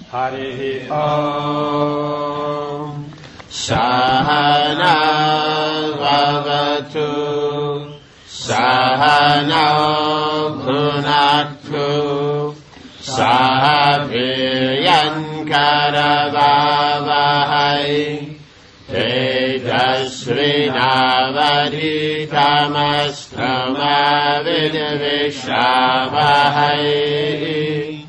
Harihi Om. Sahana Vavatu Sahana Bhunaktu Sahaviryan Karavavahai Tejasvinavaridhamastramavidvishavahai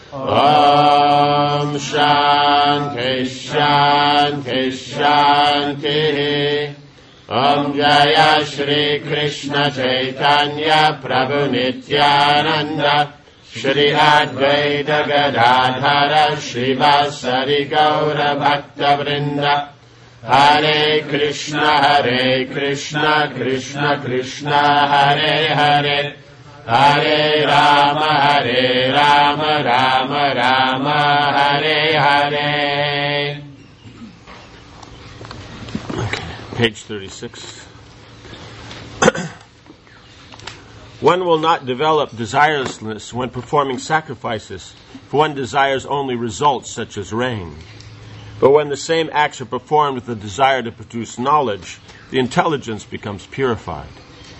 Om Shanti Shanti Shanti Om Jaya Shri Krishna Chaitanya Prabhu Nityananda Shri Advaita Gadadhara Shrivasari Gaura Bhakta Vrinda Hare Krishna Krishna Krishna Hare Hare Hare Rama Rama Rama Hare Hare. Okay, page 36. One will not develop desirelessness when performing sacrifices, for one desires only results such as rain. But when the same acts are performed with the desire to produce knowledge, the intelligence becomes purified.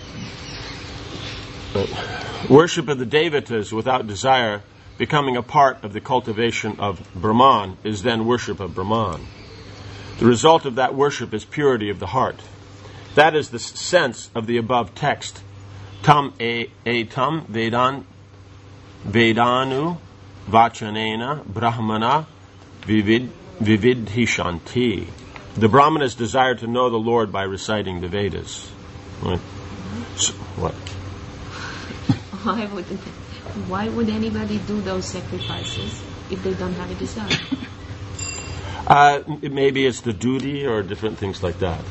Worship of the devatas without desire, becoming a part of the cultivation of Brahman, is then worship of Brahman. The result of that worship is purity of the heart. That is the sense of the above text. Tam etam vedanu vachanena brahmana vividhishanti. The Brahmanas desire to know the Lord by reciting the Vedas. Right? So, what? Why would anybody do those sacrifices if they don't have a desire? Maybe it's the duty or different things like that.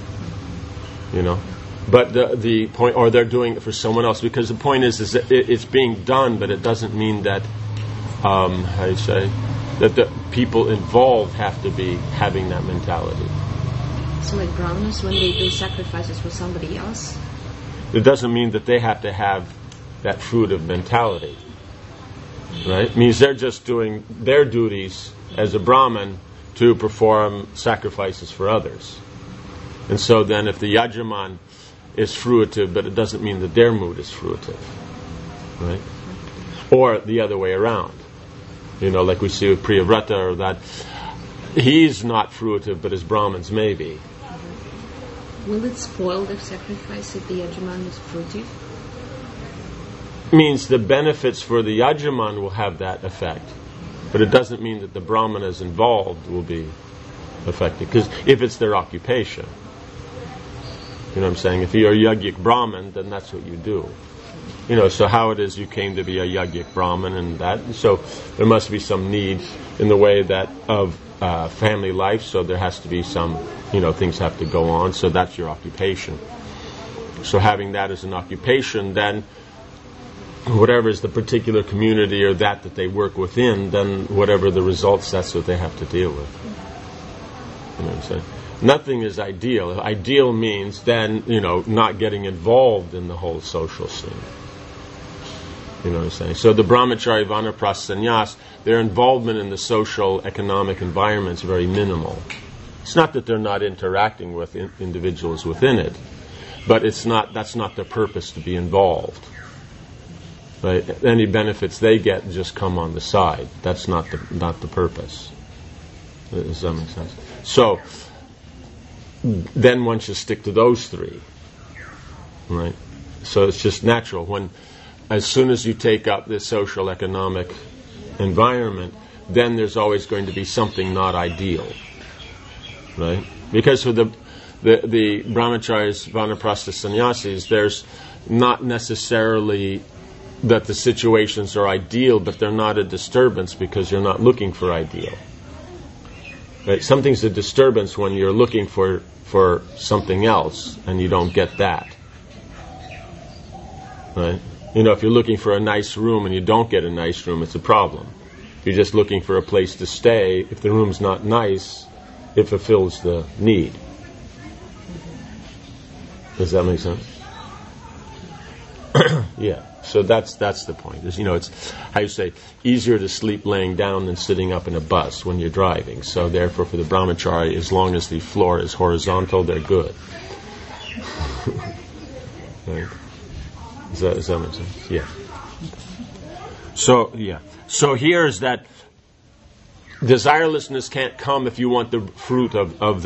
You know? But the point, or they're doing it for someone else, because the point is that it's being done, but it doesn't mean that, how do you say, that the people involved have to be having that mentality. So like Brahmanas, when they do sacrifices for somebody else? It doesn't mean that they have to have that fruit of mentality. Right? It means they're just doing their duties as a Brahmin to perform sacrifices for others. And so then if the Yajaman is fruitive, but it doesn't mean that their mood is fruitive. Right? Or the other way around. You know, like we see with Priyavrata, or that he's not fruitive, but his Brahmins may be. Will it spoil the sacrifice if the Yajaman is fruitive? Means the benefits for the Yajaman will have that effect. But it doesn't mean that the Brahmanas involved will be affected. Because if it's their occupation. You know what I'm saying? If you're a Yajnik Brahmin, then that's what you do. You know, so how it is you came to be a Yajnik Brahmin and that. So there must be some need in the way that of family life, so there has to be some, you know, things have to go on, so that's your occupation. So having that as an occupation, then whatever is the particular community or that they work within, then whatever the results, that's what they have to deal with. You know what I'm saying? Nothing is ideal. Ideal means then, you know, not getting involved in the whole social scene. You know what I'm saying? So the brahmachari, vanaprastha, sannyas, their involvement in the social, economic environment is very minimal. It's not that they're not interacting with individuals within it, but that's not their purpose to be involved. Right? Any benefits they get just come on the side. That's not the purpose. Does that make sense? So then one should stick to those three. Right? So it's just natural. As soon as you take up this social economic environment, then there's always going to be something not ideal. Right? Because for the brahmacharis, vanaprastha, sannyasis, there's not necessarily that the situations are ideal, but they're not a disturbance because you're not looking for ideal. Right? Something's a disturbance when you're looking for something else and you don't get that. Right? You know, if you're looking for a nice room and you don't get a nice room, it's a problem. If you're just looking for a place to stay, if the room's not nice, it fulfills the need. Does that make sense? Yeah. So that's the point. It's how you say, easier to sleep laying down than sitting up in a bus when you're driving. So therefore, for the brahmachari, as long as the floor is horizontal, they're good. Right? Does that make sense? Yeah. So here's that desirelessness can't come if you want the fruit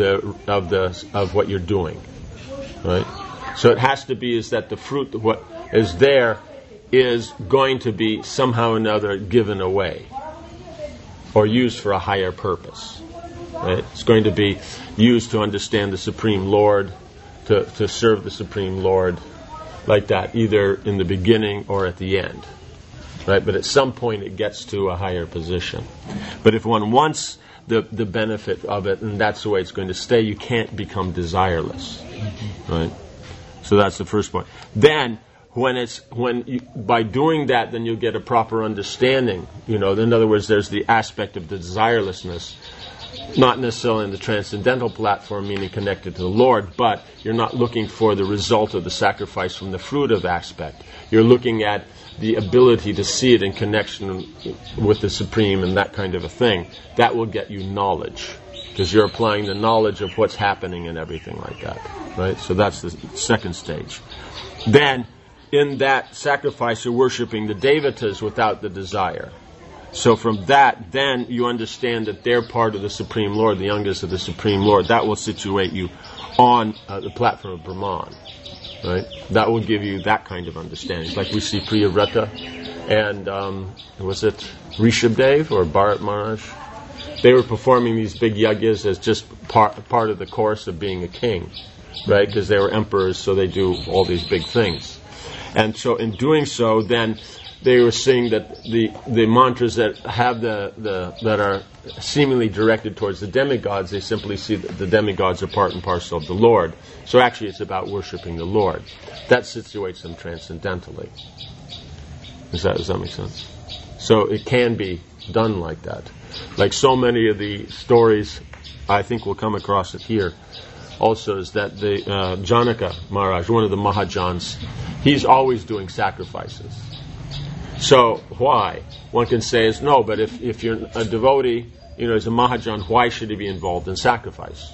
of what you're doing, right? So it has to be is that the fruit of what is there is going to be somehow or another given away or used for a higher purpose, right? It's going to be used to understand the Supreme Lord, to serve the Supreme Lord, like that, either in the beginning or at the end. Right? But at some point it gets to a higher position. But if one wants the benefit of it, and that's the way it's going to stay, you can't become desireless. Right? So that's the first point. Then, by doing that, then you'll get a proper understanding. In other words, there's the aspect of the desirelessness, not necessarily in the transcendental platform, meaning connected to the Lord, but you're not looking for the result of the sacrifice from the fruitive aspect. You're looking at the ability to see it in connection with the Supreme and that kind of a thing. That will get you knowledge, because you're applying the knowledge of what's happening and everything like that. Right? So that's the second stage. Then, in that sacrifice, you're worshipping the devatas without the desire. So from that, then you understand that they're part of the Supreme Lord, the youngest of the Supreme Lord. That will situate you on the platform of Brahman. Right? That will give you that kind of understanding. Like we see Priyavrata and, was it Rishabdev or Bharat Maharaj? They were performing these big yagyas as just part of the course of being a king. Right? Because they were emperors, so they do all these big things. And so in doing so, then they were seeing that the mantras that have that are seemingly directed towards the demigods, they simply see that the demigods are part and parcel of the Lord. So actually it's about worshipping the Lord. That situates them transcendentally. Does that make sense? So it can be done like that. Like so many of the stories, I think we'll come across it here, also is that the Janaka Maharaj, one of the Mahajans, he's always doing sacrifices. So why? One can say is no, but if you're a devotee, as a Mahajan, why should he be involved in sacrifice?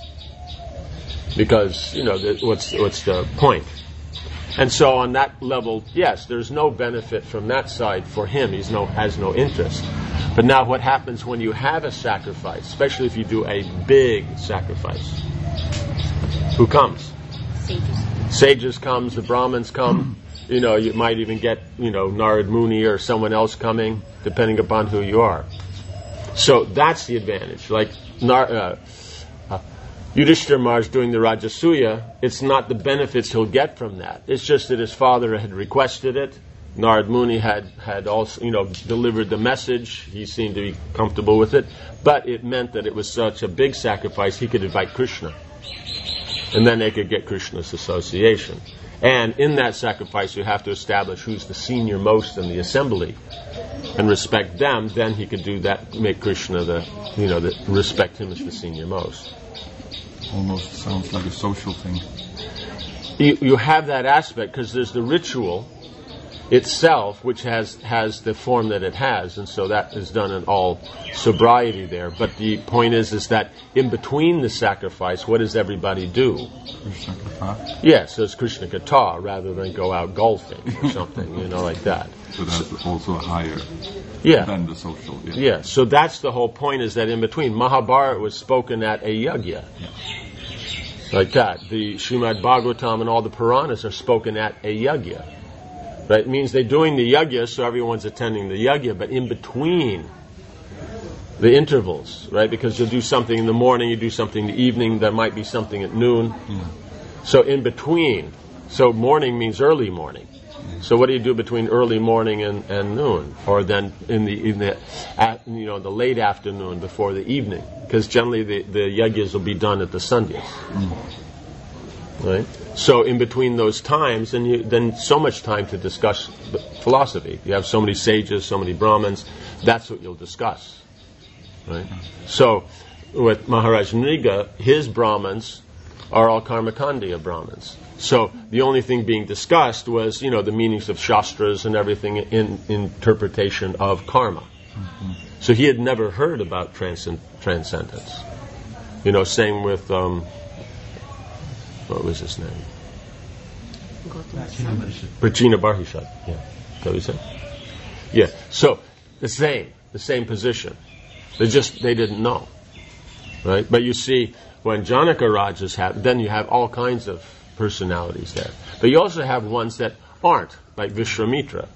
Because, what's the point? And so on that level, yes, there's no benefit from that side for him. He has no interest. But now what happens when you have a sacrifice, especially if you do a big sacrifice? Who comes? Sages comes, the Brahmins come. You might even get, Narad Muni or someone else coming, depending upon who you are. So that's the advantage. Like Yudhishthira Maharaj doing the Rajasuya, it's not the benefits he'll get from that. It's just that his father had requested it. Narad Muni had also, delivered the message. He seemed to be comfortable with it. But it meant that it was such a big sacrifice, he could invite Krishna. And then they could get Krishna's association. And in that sacrifice, you have to establish who's the senior most in the assembly and respect them. Then he could do that, make Krishna respect him as the senior most. Almost sounds like a social thing. You have that aspect because there's the ritual itself, which has the form that it has, and so that is done in all sobriety there. But the point is that in between the sacrifice, what does everybody do? Krishna Katha? Yes, so it's Krishna Katha rather than go out golfing or something, like that. So that's also a higher than the social. Yeah, so that's the whole point, is that in between. Mahabharata was spoken at a yajna. Yeah. Like that. The Srimad Bhagavatam and all the Puranas are spoken at a yajna. Right? It means they're doing the yajna, so everyone's attending the yajna, but in between the intervals, right? Because you'll do something in the morning, you do something in the evening, there might be something at noon. So in between, so morning means early morning. So what do you do between early morning and noon, or then in the late afternoon before the evening? Because generally the yajnas will be done at the sandhyas. Right? So in between those times, then so much time to discuss philosophy. You have so many sages, so many Brahmins. That's what you'll discuss. Right? So with Maharaj Nriga, his Brahmins are all Karmakandya Brahmins. So the only thing being discussed was, the meanings of Shastras and everything in interpretation of karma. Mm-hmm. So he had never heard about transcendence. Same with, what was his name? Prachina Barhishad. Yeah. Is that what he said? Yeah. So the same position. They didn't know. Right? But you see, when Janaka Rajas have, then you have all kinds of personalities there. But you also have ones that aren't, like Vishwamitra.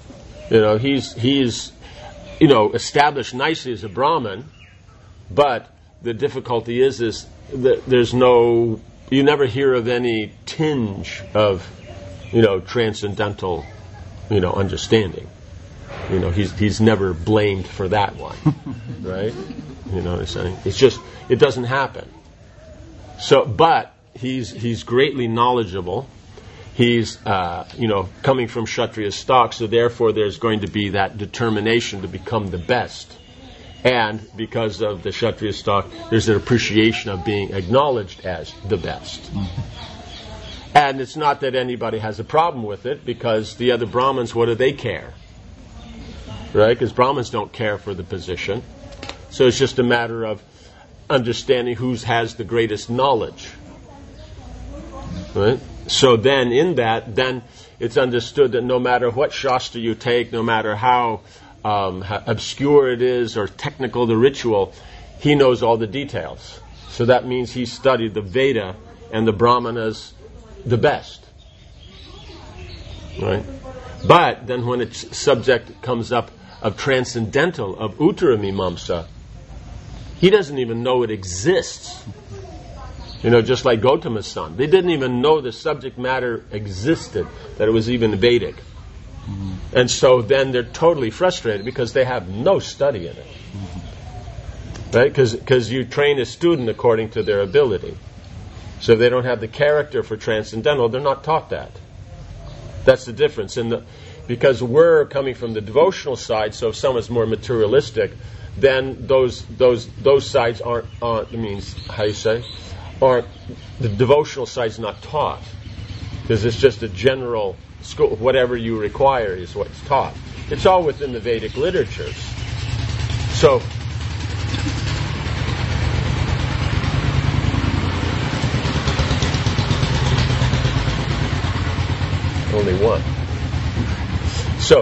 He's established nicely as a Brahmin, but the difficulty is that there's no, you never hear of any tinge of, transcendental, understanding. He's never blamed for that one, right? You know what I'm saying? It's just, it doesn't happen. So, but he's greatly knowledgeable. He's, coming from Kshatriya stock, so therefore there's going to be that determination to become the best. And because of the Kshatriya stock, there's an appreciation of being acknowledged as the best. Mm-hmm. And it's not that anybody has a problem with it, because the other Brahmins, what do they care? Right? Because Brahmins don't care for the position. So it's just a matter of understanding who has the greatest knowledge. Right? So then in that, then it's understood that no matter what Shastra you take, no matter how obscure it is or technical the ritual, he knows all the details. So that means he studied the Veda and the Brahmanas the best. Right? But then when its subject comes up of transcendental, of Uttara Mimamsa, he doesn't even know it exists. Just like Gautama's son. They didn't even know the subject matter existed, that it was even Vedic. Mm-hmm. And so then they're totally frustrated because they have no study in it. Mm-hmm. Right? Because you train a student according to their ability. So if they don't have the character for transcendental, they're not taught that. That's the difference. Because we're coming from the devotional side, so if someone's more materialistic, then those sides aren't how you say? Or the devotional side's not taught, because it's just a general school. Whatever you require is what's taught. It's all within the Vedic literatures. So, only one. So,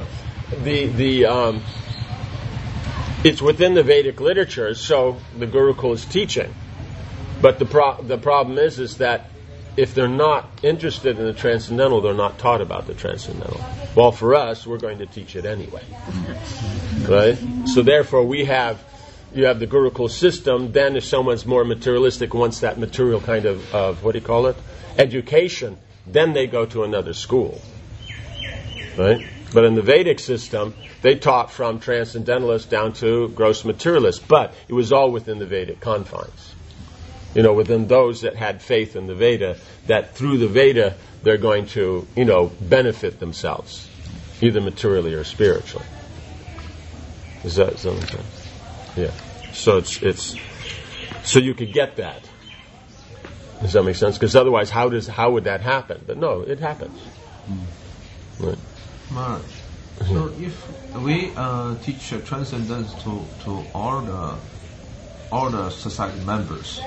it's within the Vedic literatures. So the Gurukul is teaching. But the problem is that if they're not interested in the transcendental, they're not taught about the transcendental. Well, for us, we're going to teach it anyway. Right? So therefore you have the Gurukul system. Then if someone's more materialistic, wants that material kind of what do you call it? Education, then they go to another school. Right? But in the Vedic system, they taught from transcendentalists down to gross materialists. But it was all within the Vedic confines. Within those that had faith in the Veda, that through the Veda they're going to, benefit themselves, either materially or spiritually. Is that something? Yeah. So it's so you could get that. Does that make sense? Because otherwise, how would that happen? But no, it happens. Right. Maharaj, so if we teach transcendence to all the society members,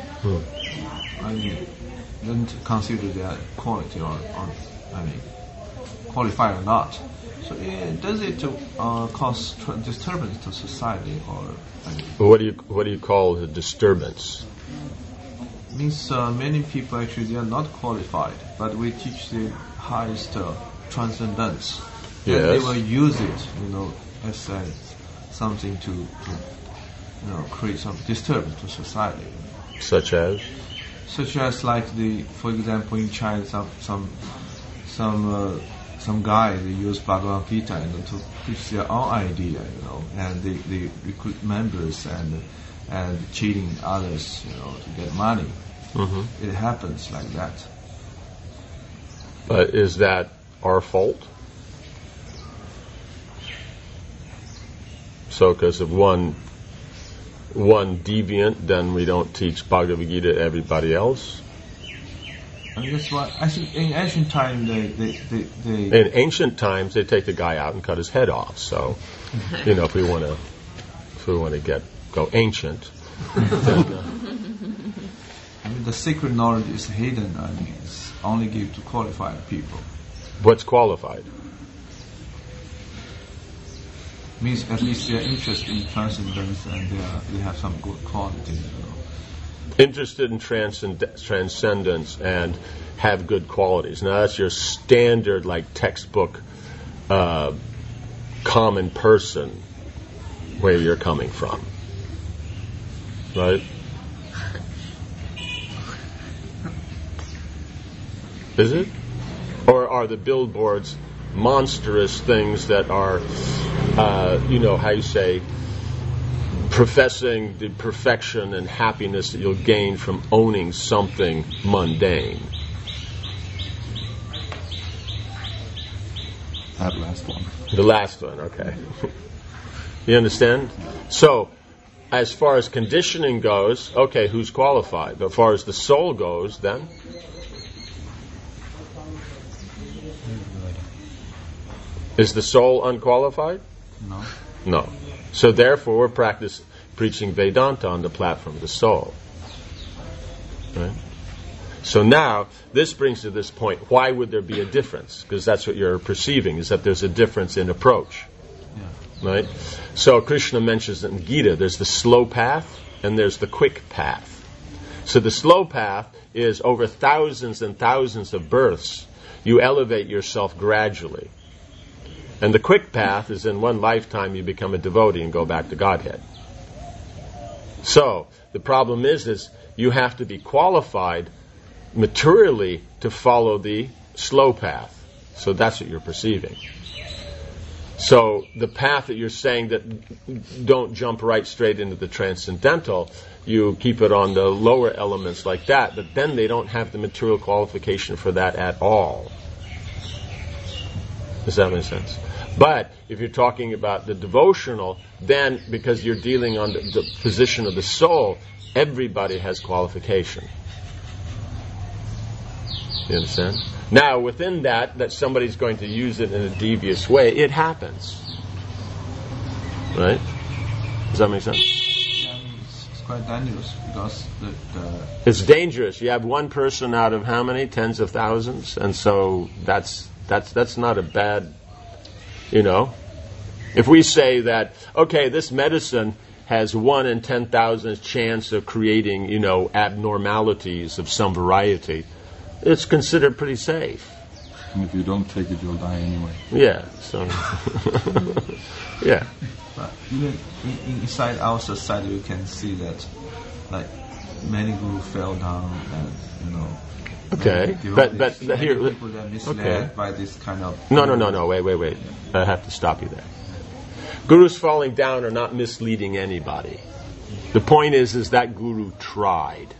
don't consider their quality or qualified or not. So does it cause disturbance to society or? What do you call the disturbance? Means many people actually they are not qualified, but we teach the highest transcendence, yes. And they will use it, as something to create some disturbance to society. Such as like for example, in China, some guy they use Bhagavad Gita to push their own idea, and they recruit members and cheating others, to get money. Mm-hmm. It happens like that. But is that our fault? So, because of one deviant, then we don't teach Bhagavad Gita to everybody else? And that's why I think in ancient time in ancient times they take the guy out and cut his head off. So, if we want to go ancient, then, the secret knowledge is hidden. It's only given to qualified people. What's qualified? Means at least they're interested in transcendence and they have some good quality. Interested in transcendence and have good qualities. Now that's your standard, like textbook, common person where you're coming from, right? Is it? Or are the billboards monstrous things that are, professing the perfection and happiness that you'll gain from owning something mundane? That last one. The last one, okay. You understand? So, as far as conditioning goes, okay, who's qualified? But as far as the soul goes, then? Is the soul unqualified? No. No. So therefore, we're preaching Vedanta on the platform of the soul. Right? So now, this brings to this point, why would there be a difference? Because that's what you're perceiving, is that there's a difference in approach. Yeah. Right? So Krishna mentions in Gita, there's the slow path and there's the quick path. So the slow path is over thousands and thousands of births. You elevate yourself gradually. And the quick path is in one lifetime you become a devotee and go back to Godhead. So, the problem is you have to be qualified materially to follow the slow path. So that's what you're perceiving. So, the path that you're saying that don't jump right straight into the transcendental, you keep it on the lower elements like that, but then they don't have the material qualification for that at all. Does that make sense? But if you're talking about the devotional, then because you're dealing on the position of the soul, everybody has qualification. You understand? Now, within that somebody's going to use it in a devious way, it happens. Right? Does that make sense? Yeah, it's quite dangerous because it's dangerous. You have one person out of how many? Tens of thousands, and so that's not a bad. If we say that, okay, this medicine has 1 in 10,000 chance of creating, abnormalities of some variety, it's considered pretty safe. And if you don't take it, you'll die anyway. Yeah, so, yeah. But even inside our society, we can see that, like, many gurus fell down and, Okay, but here, people that are misled by this kind of... No, wait. I have to stop you there. Gurus falling down are not misleading anybody. The point is that guru tried.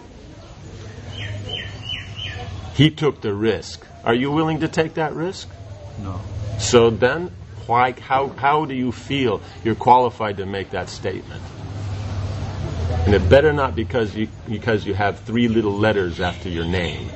He took the risk. Are you willing to take that risk? No. So then, how do you feel you're qualified to make that statement? And it better not because you have 3 little letters after your name.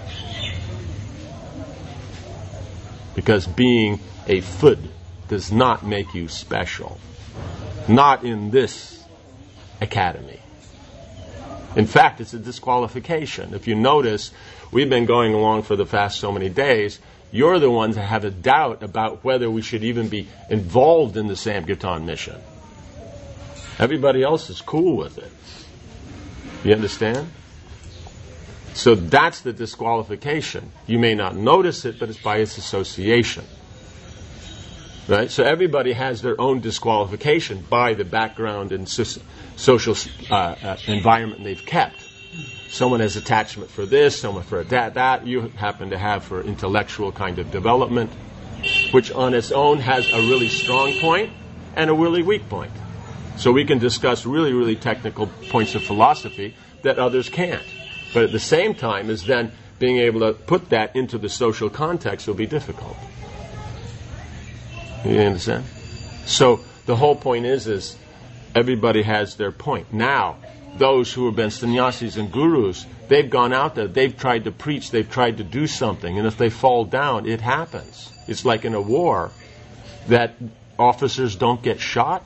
Because being a Phud does not make you special. Not in this academy. In fact, it's a disqualification. If you notice, we've been going along for the past so many days. You're the ones that have a doubt about whether we should even be involved in the Sankirtan mission. Everybody else is cool with it. You understand? So that's the disqualification. You may not notice it, but it's by its association. Right? So everybody has their own disqualification by the background and social environment they've kept. Someone has attachment for this, someone for that you happen to have for intellectual kind of development, which on its own has a really strong point and a really weak point. So we can discuss really, really technical points of philosophy that others can't. But at the same time, is then being able to put that into the social context will be difficult. You understand? So the whole point is Everybody has their point. Now, those who have been sannyasis and gurus, they've gone out there, they've tried to preach, they've tried to do something, and if they fall down, it happens. It's like in a war that officers don't get shot,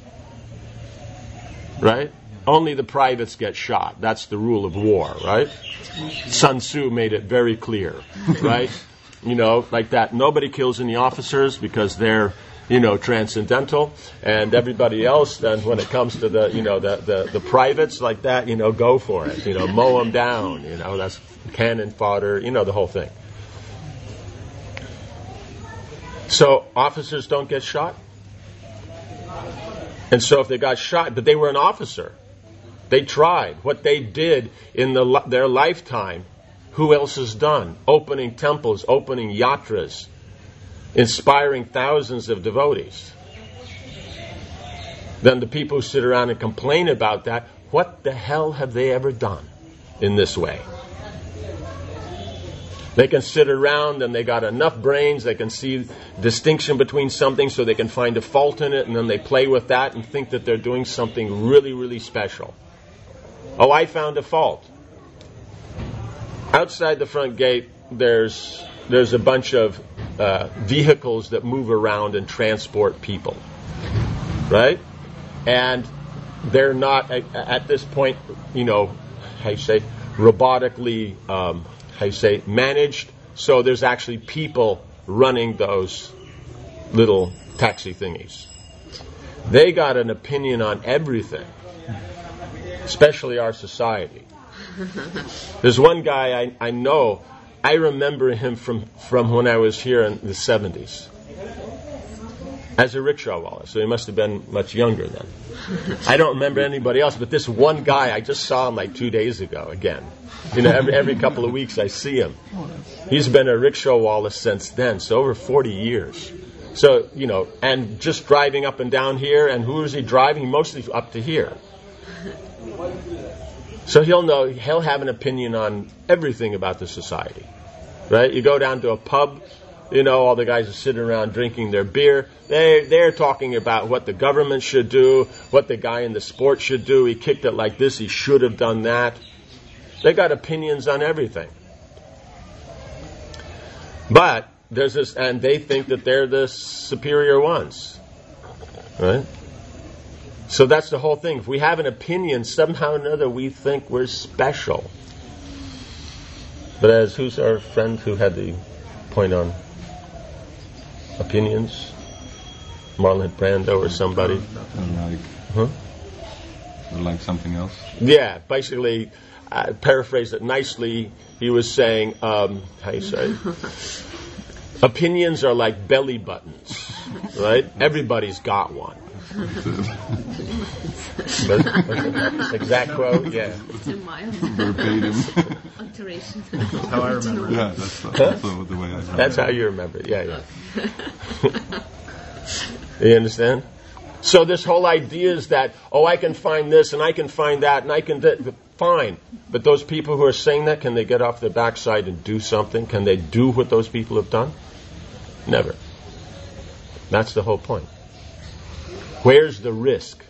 right? Only the privates get shot. That's the rule of war, right? Sun Tzu made it very clear, right? Like that. Nobody kills any officers because they're, transcendental, and everybody else, then when it comes to the privates like that, go for it, mow them down, that's cannon fodder, the whole thing. So officers don't get shot. And so if they got shot, but they were an officer, they tried. What they did in their lifetime, who else has done? Opening temples, opening yatras, inspiring thousands of devotees. Then the people who sit around and complain about that, what the hell have they ever done in this way? They can sit around and they got enough brains, they can see distinction between something so they can find a fault in it, and then they play with that and think that they're doing something really, really special. Oh, I found a fault. Outside the front gate, there's a bunch of vehicles that move around and transport people, right? And they're not, at this point, robotically, managed. So there's actually people running those little taxi thingies. They got an opinion on everything, especially our society. There's one guy I know, I remember him from when I was here in the 70s as a rickshaw wallah, so he must have been much younger then. I don't remember anybody else, but this one guy, I just saw him like 2 days ago again. Every couple of weeks I see him. He's been a rickshaw wallah since then, so over 40 years. So, and just driving up and down here, and who is he driving? Mostly up to here. So he'll have an opinion on everything about the society, right? You go down to a pub, all the guys are sitting around drinking their beer. They're talking about what the government should do, what the guy in the sport should do. He kicked it like this, he should have done that. They got opinions on everything. But there's this, and they think that they're the superior ones, right? So that's the whole thing. If we have an opinion, somehow or another we think we're special. But who's our friend who had the point on opinions? Marlon Brando or somebody? Like something else? Yeah, basically, paraphrase it nicely, he was saying, how you say? Opinions are like belly buttons, right? Everybody's got one. Exact quote, yeah. It's in my verbatim alteration. That's how I remember it. Yeah, that's also the way I remember it. That's how you remember it, yeah. You understand? So this whole idea is that, I can find this and I can find that and I can... Fine. But those people who are saying that, can they get off their backside and do something? Can they do what those people have done? Never. That's the whole point. Where's the risk?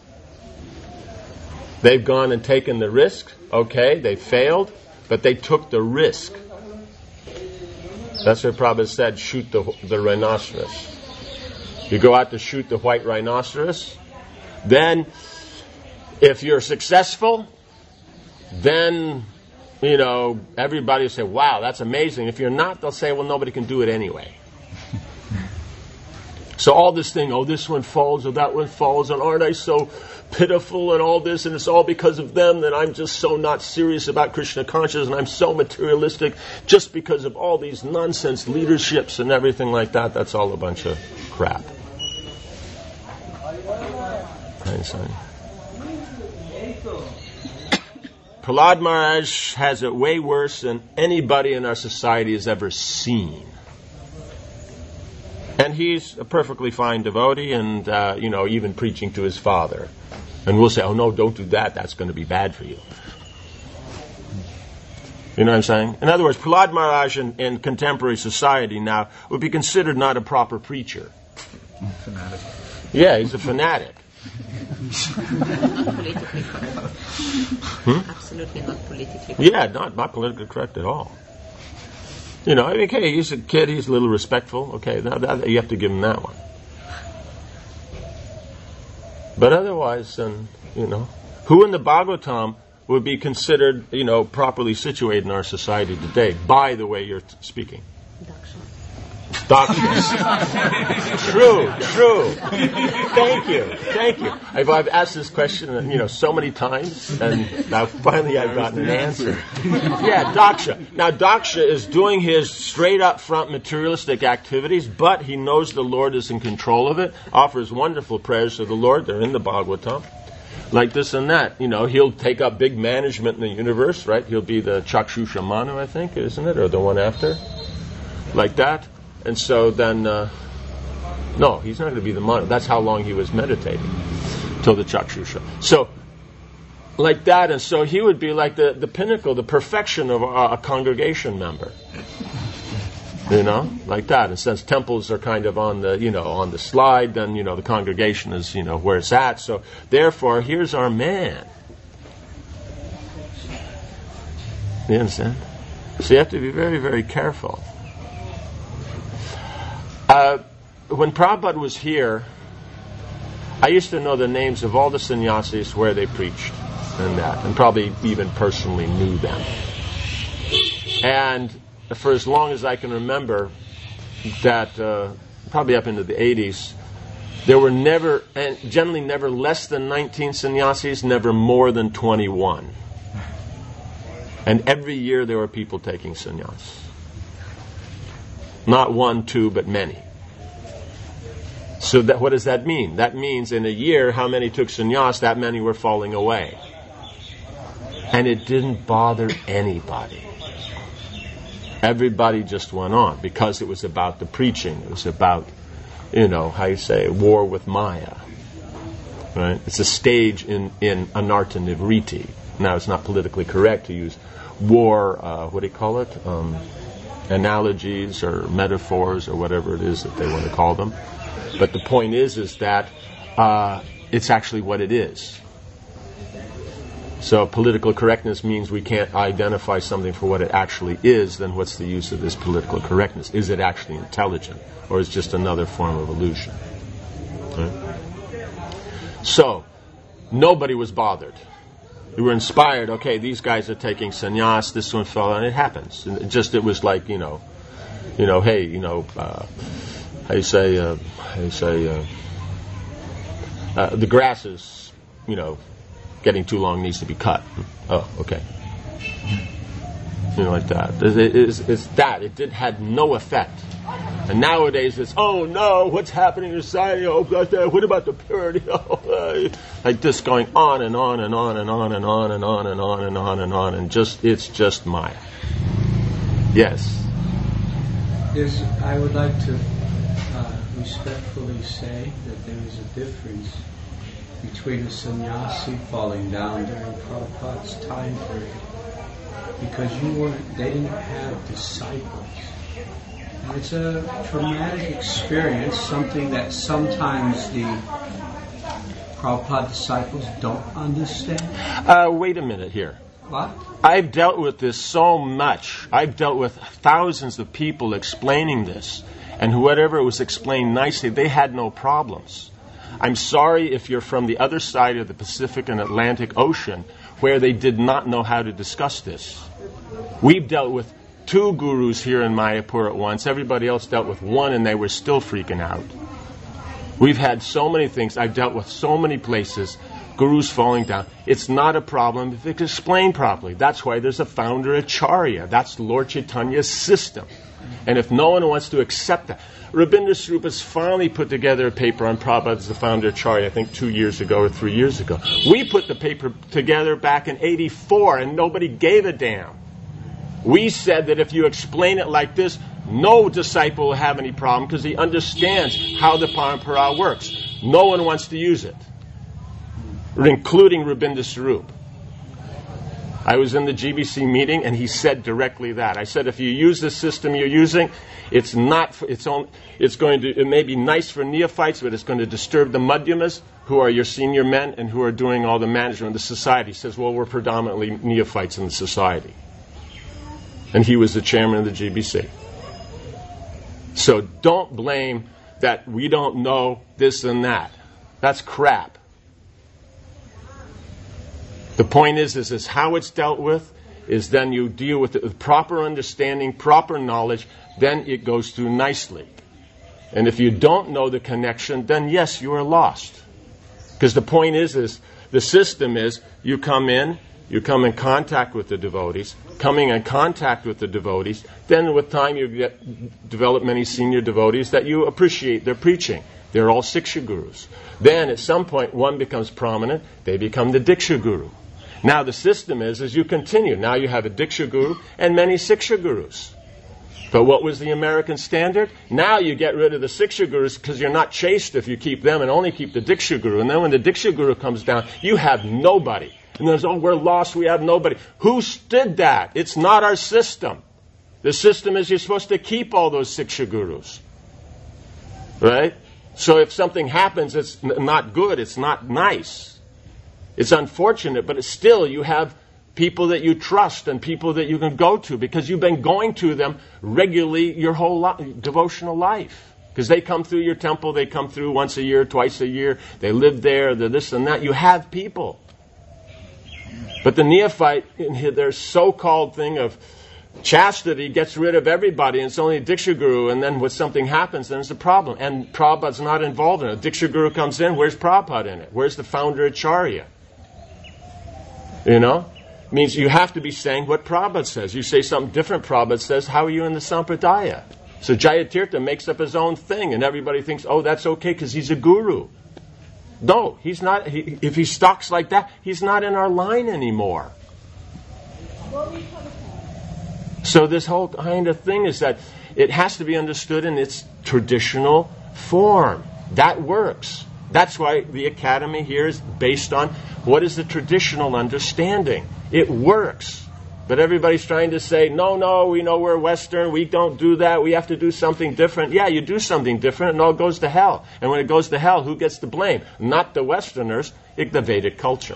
They've gone and taken the risk. Okay, they failed, but they took the risk. That's what Prabhupada said, shoot the rhinoceros. You go out to shoot the white rhinoceros, then if you're successful, then, everybody will say, wow, that's amazing. If you're not, they'll say, well, nobody can do it anyway. So all this thing, this one falls or that one falls, and aren't I so pitiful and all this, and it's all because of them that I'm just so not serious about Krishna consciousness, and I'm so materialistic just because of all these nonsense leaderships and everything like that. That's all a bunch of crap. Prahlad Maharaj has it way worse than anybody in our society has ever seen. And he's a perfectly fine devotee and, even preaching to his father. And we'll say, no, don't do that. That's going to be bad for you. You know what I'm saying? In other words, Prahlad Maharaj in contemporary society now would be considered not a proper preacher. Fanatic. Yeah, he's a fanatic. Not politically correct. Absolutely not politically correct. Yeah, not politically correct at all. You know, I mean, okay, he's a kid, he's a little respectful. Okay, that, you have to give him that one. But otherwise, you know, who in the Bhagavatam would be considered, you know, properly situated in our society today, by the way you're speaking? Daksha. True. Thank you. I've asked this question, you know, so many times, and now finally I've gotten an answer. Yeah, Daksha. Now Daksha is doing his straight up front materialistic activities, but he knows the Lord is in control of it, offers wonderful prayers to the Lord. They're in the Bhagavatam. Like this and that. You know, he'll take up big management in the universe, right? He'll be the Chakshusha Manu, I think, isn't it? Or the one after? Like that. And so then, no, he's not going to be the Manu. That's how long he was meditating, till the Chakshusha. So, like that, and so he would be like the pinnacle, the perfection of a congregation member. You know, like that. And since temples are kind of on the, you know, on the slide, then, you know, the congregation is, you know, where it's at. So, therefore, here's our man. You understand? So you have to be very, very careful. When Prabhupada was here, I used to know the names of all the sannyasis where they preached and that, and probably even personally knew them. And for as long as I can remember, that probably up into the 80s, there were never, and generally never less than 19 sannyasis, never more than 21. And every year there were people taking sannyas. Not one, two, but many. So what does that mean? That means in a year, how many took sannyas, that many were falling away. And it didn't bother anybody. Everybody just went on, because it was about the preaching. It was about, you know, how you say, war with Maya. Right? It's a stage in Anartha Nivriti. Now, it's not politically correct to use war, what do you call it? Analogies or metaphors or whatever it is that they want to call them. But the point is that it's actually what it is. So political correctness means we can't identify something for what it actually is, then what's the use of this political correctness? Is it actually intelligent, or is it just another form of illusion? Right? So, nobody was bothered. We were inspired, okay, these guys are taking sannyas, this one fell, and it happens. And it was like, hey, the grass is, getting too long, needs to be cut. Oh, okay. Like that. It's that. It had no effect. And nowadays it's, oh no, what's happening in society? Oh, what about the purity? Oh, like this going on and on and on and on and on and on and on and on and on, and it's just Maya. Yes. I would like to respectfully say that there is a difference between a sannyasi falling down during Prabhupada's time period, because they didn't have disciples. And it's a traumatic experience, something that sometimes the Prabhupada disciples don't understand. Wait a minute here. What? I've dealt with this so much. I've dealt with thousands of people explaining this, and whatever it was explained nicely, they had no problems. I'm sorry if you're from the other side of the Pacific and Atlantic Ocean, where they did not know how to discuss this. We've dealt with 2 gurus here in Mayapur at once. Everybody else dealt with 1, and they were still freaking out. We've had so many things. I've dealt with so many places, gurus falling down. It's not a problem if it's explained properly. That's why there's a founder acharya. That's Lord Chaitanya's system. And if no one wants to accept that, Rabindra Swarup has finally put together a paper on Prabhupada as the founder acharya, I think 2 years ago or 3 years ago. We put the paper together back in 1984, and nobody gave a damn. We said that if you explain it like this, no disciple will have any problem, because he understands how the parampara works. No one wants to use it, including Rabindra Swarup. I was in the GBC meeting, and he said directly that. I said, if you use the system you're using, it may be nice for neophytes, but it's going to disturb the madhyamas. who are your senior men and who are doing all the management of the society. He says, well, we're predominantly neophytes in the society. And he was the chairman of the GBC. So don't blame that we don't know this and that. That's crap. The point is how it's dealt with is then you deal with it with proper understanding, proper knowledge, then it goes through nicely. And if you don't know the connection, then yes, you are lost. Because the point is the system is you come in contact with the devotees, coming in contact with the devotees, then with time you develop many senior devotees that you appreciate their preaching. They're all Siksha Gurus. Then at some point one becomes prominent, they become the Diksha Guru. Now the system is as you continue, now you have a Diksha Guru and many Siksha Gurus. But what was the American standard? Now you get rid of the Siksha Gurus because you're not chaste if you keep them and only keep the Diksha Guru. And then when the Diksha Guru comes down, you have nobody. And there's, we're lost, we have nobody. Who did that? It's not our system. The system is you're supposed to keep all those Siksha Gurus. Right? So if something happens, it's not good, it's not nice. It's unfortunate, but it's still you have people that you trust and people that you can go to because you've been going to them regularly your whole devotional life. Because they come through your temple, they come through once a year, twice a year, they live there, they're this and that. You have people. But the neophyte, in their so-called thing of chastity, gets rid of everybody, and it's only a Diksha Guru, and then when something happens, then it's a problem. And Prabhupada's not involved in it. A Diksha Guru comes in, where's Prabhupada in it? Where's the founder Acharya? You know? It means you have to be saying what Prabhupada says. You say something different, Prabhupada says, how are you in the Sampradaya? So Jayatirtha makes up his own thing, and everybody thinks, oh, that's okay because he's a guru. No, he's not. If he stalks like that, he's not in our line anymore. So this whole kind of thing is that it has to be understood in its traditional form. That works. That's why the academy here is based on what is the traditional understanding. It works. But everybody's trying to say, no, we know we're Western, we don't do that, we have to do something different. Yeah, you do something different and it all goes to hell. And when it goes to hell, who gets the blame? Not the Westerners, it's the Vedic culture.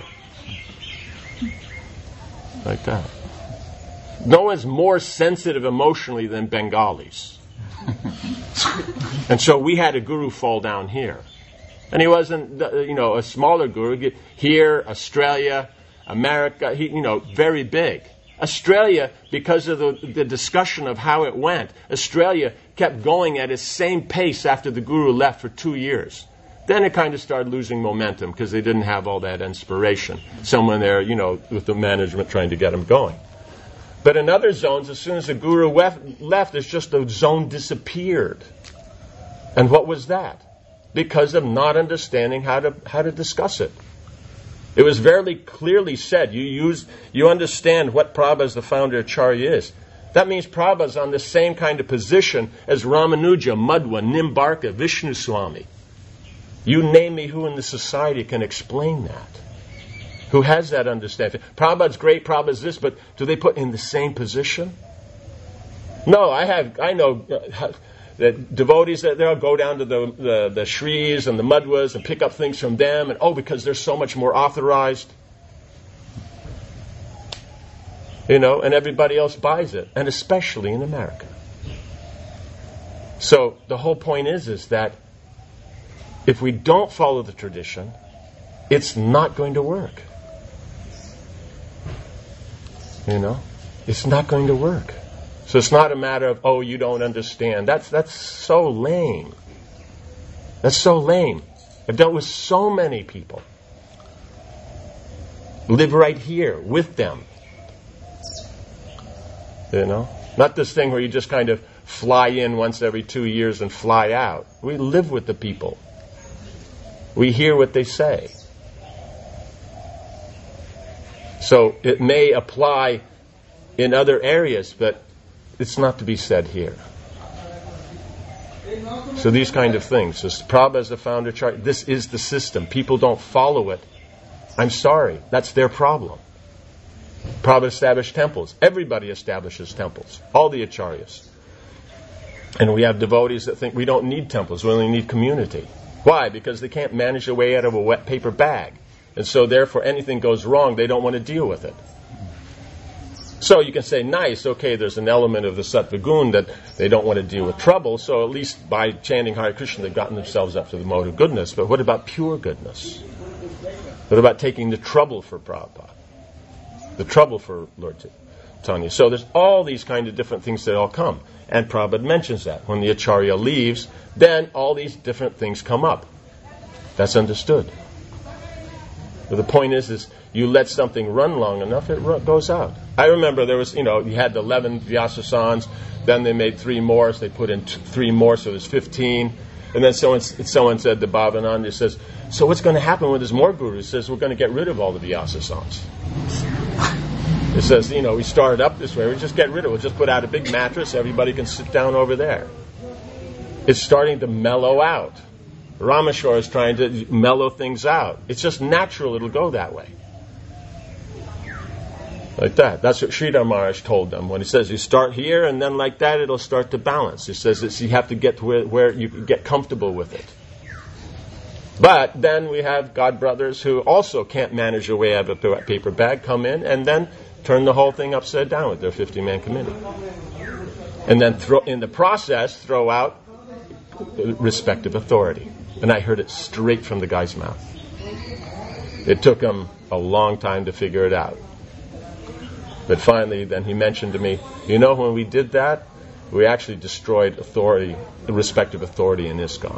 Like that. No one's more sensitive emotionally than Bengalis. And so we had a guru fall down here. And he wasn't, a smaller guru. Here, Australia, America, very big. Australia, because of the discussion of how it went, Australia kept going at its same pace after the guru left for 2 years. Then it kind of started losing momentum because they didn't have all that inspiration. Someone there, with the management trying to get them going. But in other zones, as soon as the guru left, it's just the zone disappeared. And what was that? Because of not understanding how to discuss it. It was very clearly said. You understand what Prabhupada as the founder Acharya is. That means Prabhupada is on the same kind of position as Ramanuja, Madhva, Nimbarka, Vishnu Swami. You name me who in the society can explain that. Who has that understanding? Prabhupada's great, Prabhupada's this, but do they put in the same position? No, I know that devotees that they'll go down to the Shris and the Madhvas and pick up things from them, and because they're so much more authorized. And everybody else buys it, and especially in America. So the whole point is that if we don't follow the tradition, it's not going to work. It's not going to work. So it's not a matter of, you don't understand. That's so lame. That's so lame. I've dealt with so many people. Live right here with them. Not this thing where you just kind of fly in once every 2 years and fly out. We live with the people. We hear what they say. So it may apply in other areas, but it's not to be said here. So these kind of things. So Prabhupada as the founder chart, this is the system. People don't follow it. I'm sorry. That's their problem. Prabhupada established temples. Everybody establishes temples. All the acharyas. And we have devotees that think we don't need temples. We only need community. Why? Because they can't manage their way out of a wet paper bag. And so therefore anything goes wrong, they don't want to deal with it. So you can say, nice, okay, there's an element of the Sattva Gun that they don't want to deal with trouble, so at least by chanting Hare Krishna they've gotten themselves up to the mode of goodness. But what about pure goodness? What about taking the trouble for Prabhupada? The trouble for Lord Chaitanya. So there's all these kind of different things that all come. And Prabhupada mentions that. When the Acharya leaves, then all these different things come up. That's understood. But the point is you let something run long enough, it goes out. I remember there was, you had the 11 Vyasasans, then they made 3 more, so they put in 3 more, so there's 15. And then someone said to Bhavananda, says, so what's going to happen when there's more gurus? He says, we're going to get rid of all the Vyasasans. It says, we started up this way, we just get rid of it. We'll just put out a big mattress, everybody can sit down over there. It's starting to mellow out. Rameshwar is trying to mellow things out. It's just natural, it'll go that way. Like that. That's what Sridhar Maharaj told them. When he says you start here and then like that, it'll start to balance. He says you have to get to where you get comfortable with it. But then we have God brothers who also can't manage their way out of a paper bag, come in and then turn the whole thing upside down with their 50-man committee. And then in the process, throw out respective authority. And I heard it straight from the guy's mouth. It took him a long time to figure it out. But finally, then he mentioned to me, when we did that, we actually destroyed authority, the respective authority in ISKCON.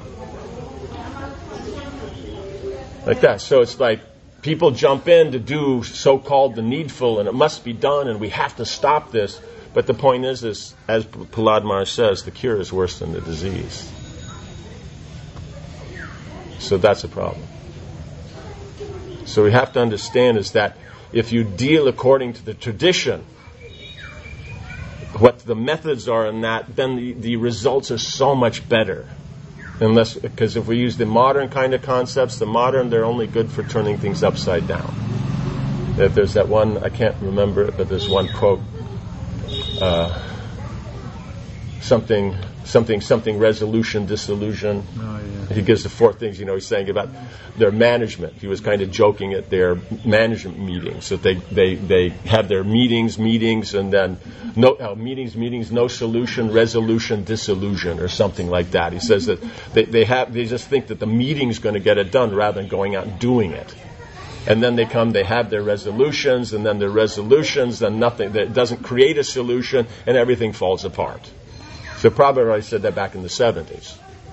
Like that. So it's like people jump in to do so-called the needful, and it must be done, and we have to stop this. But the point is as Prahlad Maharaj says, the cure is worse than the disease. So that's a problem. So we have to understand is that if you deal according to the tradition, what the methods are in that, then the results are so much better. Because if we use the modern kind of concepts, they're only good for turning things upside down. If there's that one, I can't remember it, but there's one quote, something resolution, dissolution. Oh, yeah. He gives the 4 things, he's saying about their management. He was kind of joking at their management meetings, that they have their meetings, and then meetings, no solution, resolution, disillusion, or something like that. He says that they just think that the meeting's going to get it done rather than going out and doing it. And then they have their resolutions, and then their resolutions, then nothing, that doesn't create a solution, and everything falls apart. So Prabhupada said that back in the 70s.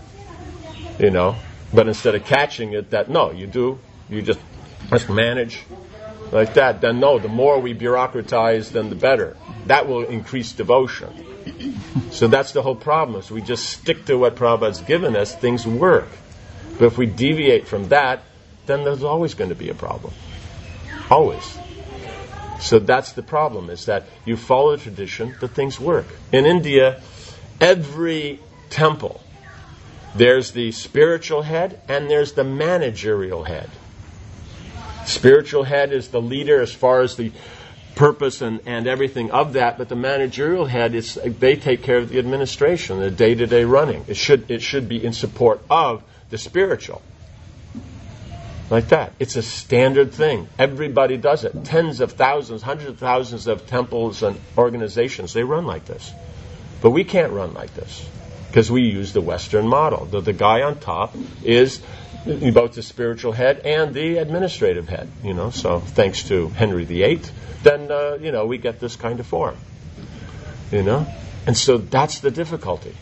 But instead of catching it, you just manage like that. Then the more we bureaucratize, then the better. That will increase devotion. So that's the whole problem. Is we just stick to what Prabhupada's given us, things work. But if we deviate from that, then there's always going to be a problem. Always. So that's the problem, is that you follow the tradition, the things work. In India, every temple, there's the spiritual head and there's the managerial head. Spiritual head is the leader as far as the purpose and everything of that, but the managerial head they take care of the administration, the day-to-day running. It should be in support of the spiritual. Like that. It's a standard thing. Everybody does it. Tens of thousands, hundreds of thousands of temples and organizations, they run like this. But we can't run like this because we use the Western model. The guy on top is both the spiritual head and the administrative head. So thanks to Henry VIII, then we get this kind of form. And so that's the difficulty.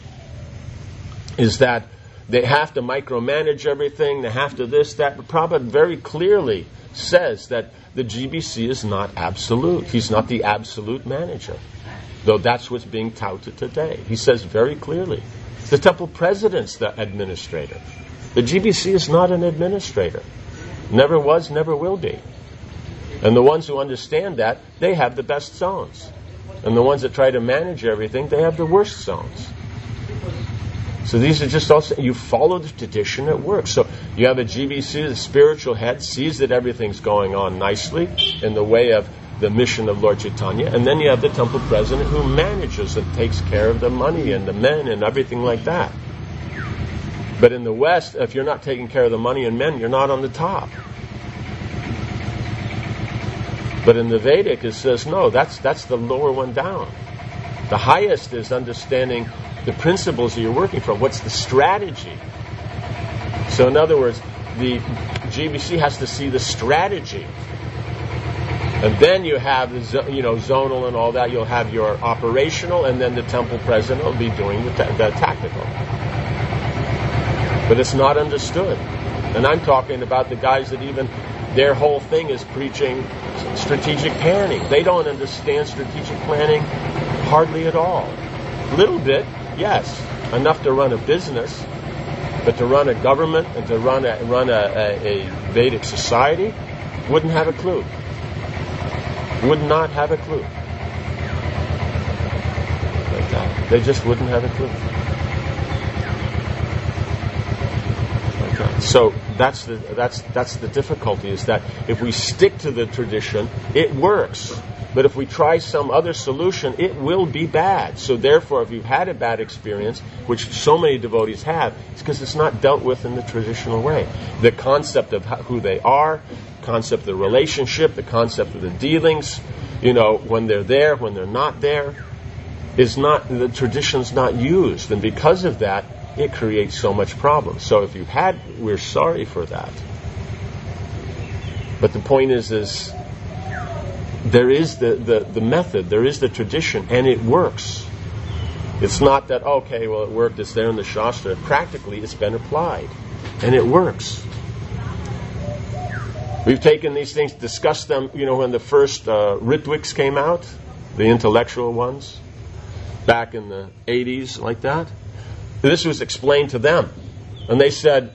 Is that they have to micromanage everything. They have to this, that. But Prabhupada very clearly says that the GBC is not absolute. He's not the absolute manager. Though that's what's being touted today. He says very clearly, the temple president's the administrator. The GBC is not an administrator. Never was, never will be. And the ones who understand that, they have the best zones. And the ones that try to manage everything, they have the worst zones. So these are just also, you follow the tradition, it works. So you have a GBC, the spiritual head, sees that everything's going on nicely in the way of the mission of Lord Chaitanya, and then you have the temple president who manages and takes care of the money and the men and everything like that. But in the West, if you're not taking care of the money and men, you're not on the top. But in the Vedic, it says, no, that's the lower one down. The highest is understanding the principles that you're working from. What's the strategy? So in other words, the GBC has to see the strategy. And then you have the zonal and all that. You'll have your operational, and then the temple president will be doing the tactical. But it's not understood. And I'm talking about the guys that even their whole thing is preaching strategic planning. They don't understand strategic planning hardly at all. A little bit, yes, enough to run a business, but to run a government and to run a Vedic society, wouldn't have a clue. Would not have a clue. Like that. They just wouldn't have a clue. Like that. So that's the difficulty, is that if we stick to the tradition, it works. But if we try some other solution, it will be bad. So therefore, if you've had a bad experience, which so many devotees have, it's because it's not dealt with in the traditional way. The concept of who they are, concept of the relationship, the concept of the dealings, when they're there, when they're not there, the tradition's not used. And because of that, it creates so much problem. So if we're sorry for that. But the point is there is the method, there is the tradition, and it works. It's not that, okay, well, it worked, it's there in the Shastra. Practically, it's been applied, and it works. We've taken these things, discussed them, when the first Ritwiks came out, the intellectual ones, back in the 80s, like that. This was explained to them. And they said,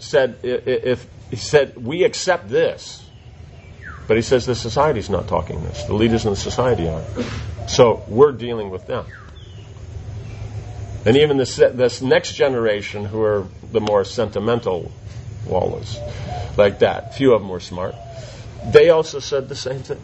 we accept this. But he says the society's not talking this. The leaders in the society are. So we're dealing with them. And even this next generation, who are the more sentimental wallas, like that, few of them were smart, they also said the same thing.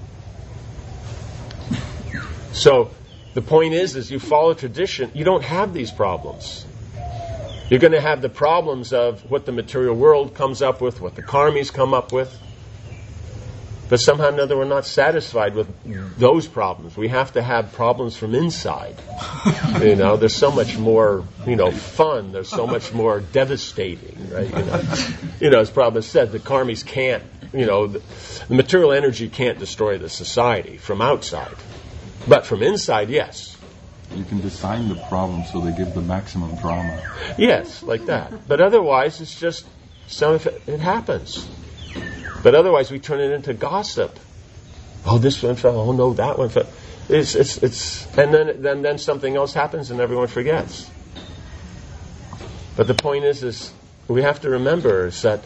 So the point is you follow tradition, you don't have these problems. You're going to have the problems of what the material world comes up with, what the karmis come up with. But somehow or another, we're not satisfied with those problems. We have to have problems from inside. There's so much more, fun. There's so much more devastating, right? As Prabhupada said, the karmis can't, the material energy can't destroy the society from outside. But from inside, yes. You can design the problem so they give the maximum drama. Yes, like that. But otherwise, it's just, it happens. But otherwise, we turn it into gossip. Oh, this one fell. Oh no, that one fell. And then something else happens, and everyone forgets. But the point is we have to remember is that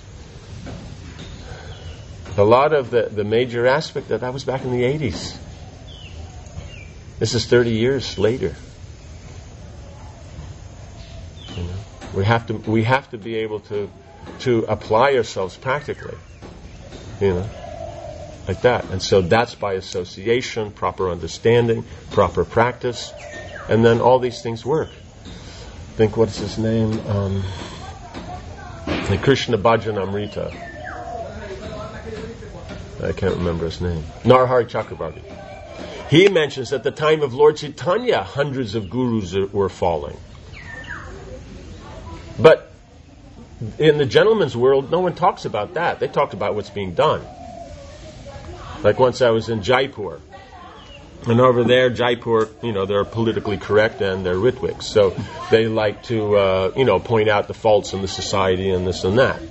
a lot of the major aspect that was back in the 80s. This is 30 years later. We have to be able to apply ourselves practically. Like that. And so that's by association, proper understanding, proper practice, and then all these things work. I think, what's his name? The Krishna Bhajanamrita. I can't remember his name. Narahari Chakrabarti. He mentions at the time of Lord Chaitanya, hundreds of gurus were falling. But in the gentleman's world, no one talks about that. They talk about what's being done. Like once I was in Jaipur. And over there, Jaipur, they're politically correct and they're Ritwiks. So they like to, point out the faults in the society and this and that.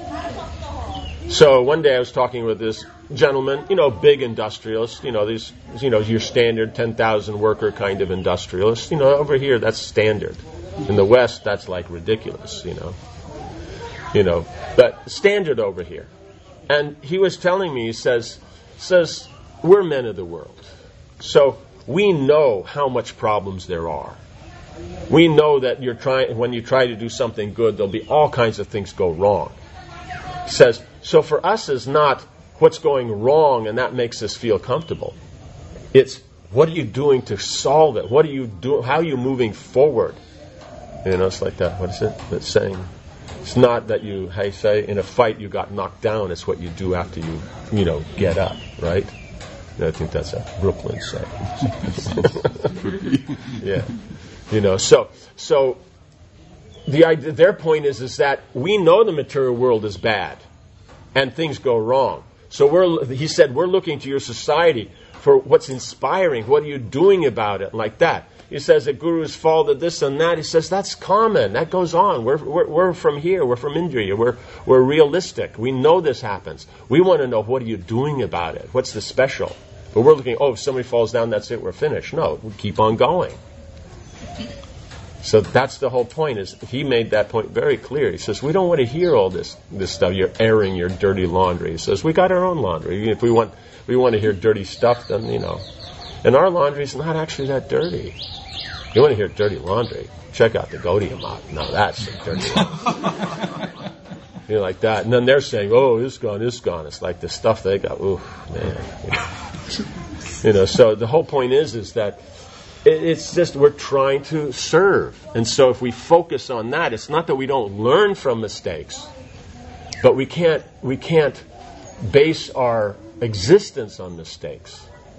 So one day I was talking with this gentleman, big industrialist, these, your standard 10,000 worker kind of industrialist. Over here, that's standard. In the West, that's like ridiculous, but standard over here. And he was telling me, he says, we're men of the world. So we know how much problems there are. We know that when you try to do something good, there'll be all kinds of things go wrong. He says, so for us is not what's going wrong and that makes us feel comfortable. It's what are you doing to solve it? What are you doing? How are you moving forward? It's like that. What is it? That's saying, It's not that you, how you say, in a fight you got knocked down. It's what you do after you get up, right? I think that's a Brooklyn saying. Yeah. So the idea, their point is that we know the material world is bad and things go wrong. So he said, we're looking to your society for what's inspiring. What are you doing about it? Like that. He says that gurus fall to this and that. He says that's common. That goes on. We're from here. We're from India. We're realistic. We know this happens. We want to know, what are you doing about it? What's the special? But we're looking, if somebody falls down, that's it. We're finished. No, we keep on going. So that's the whole point. Is he made that point very clear. He says we don't want to hear all this stuff. You're airing your dirty laundry. He says we got our own laundry. If we want to hear dirty stuff, then and our laundry is not actually that dirty. You want to hear dirty laundry? Check out the Gaudiya Math. Now that's dirty laundry. Like that. And then they're saying, it's gone. It's like the stuff they got. Ooh, man. So the whole point is that it's just we're trying to serve. And so if we focus on that, it's not that we don't learn from mistakes, but we can't base our existence on mistakes.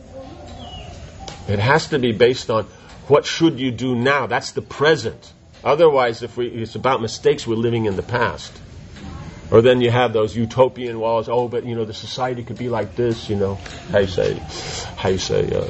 It has to be based on what should you do now. That's the present. Otherwise, if it's about mistakes, we're living in the past. Or then you have those utopian walls. But the society could be like this. How you say,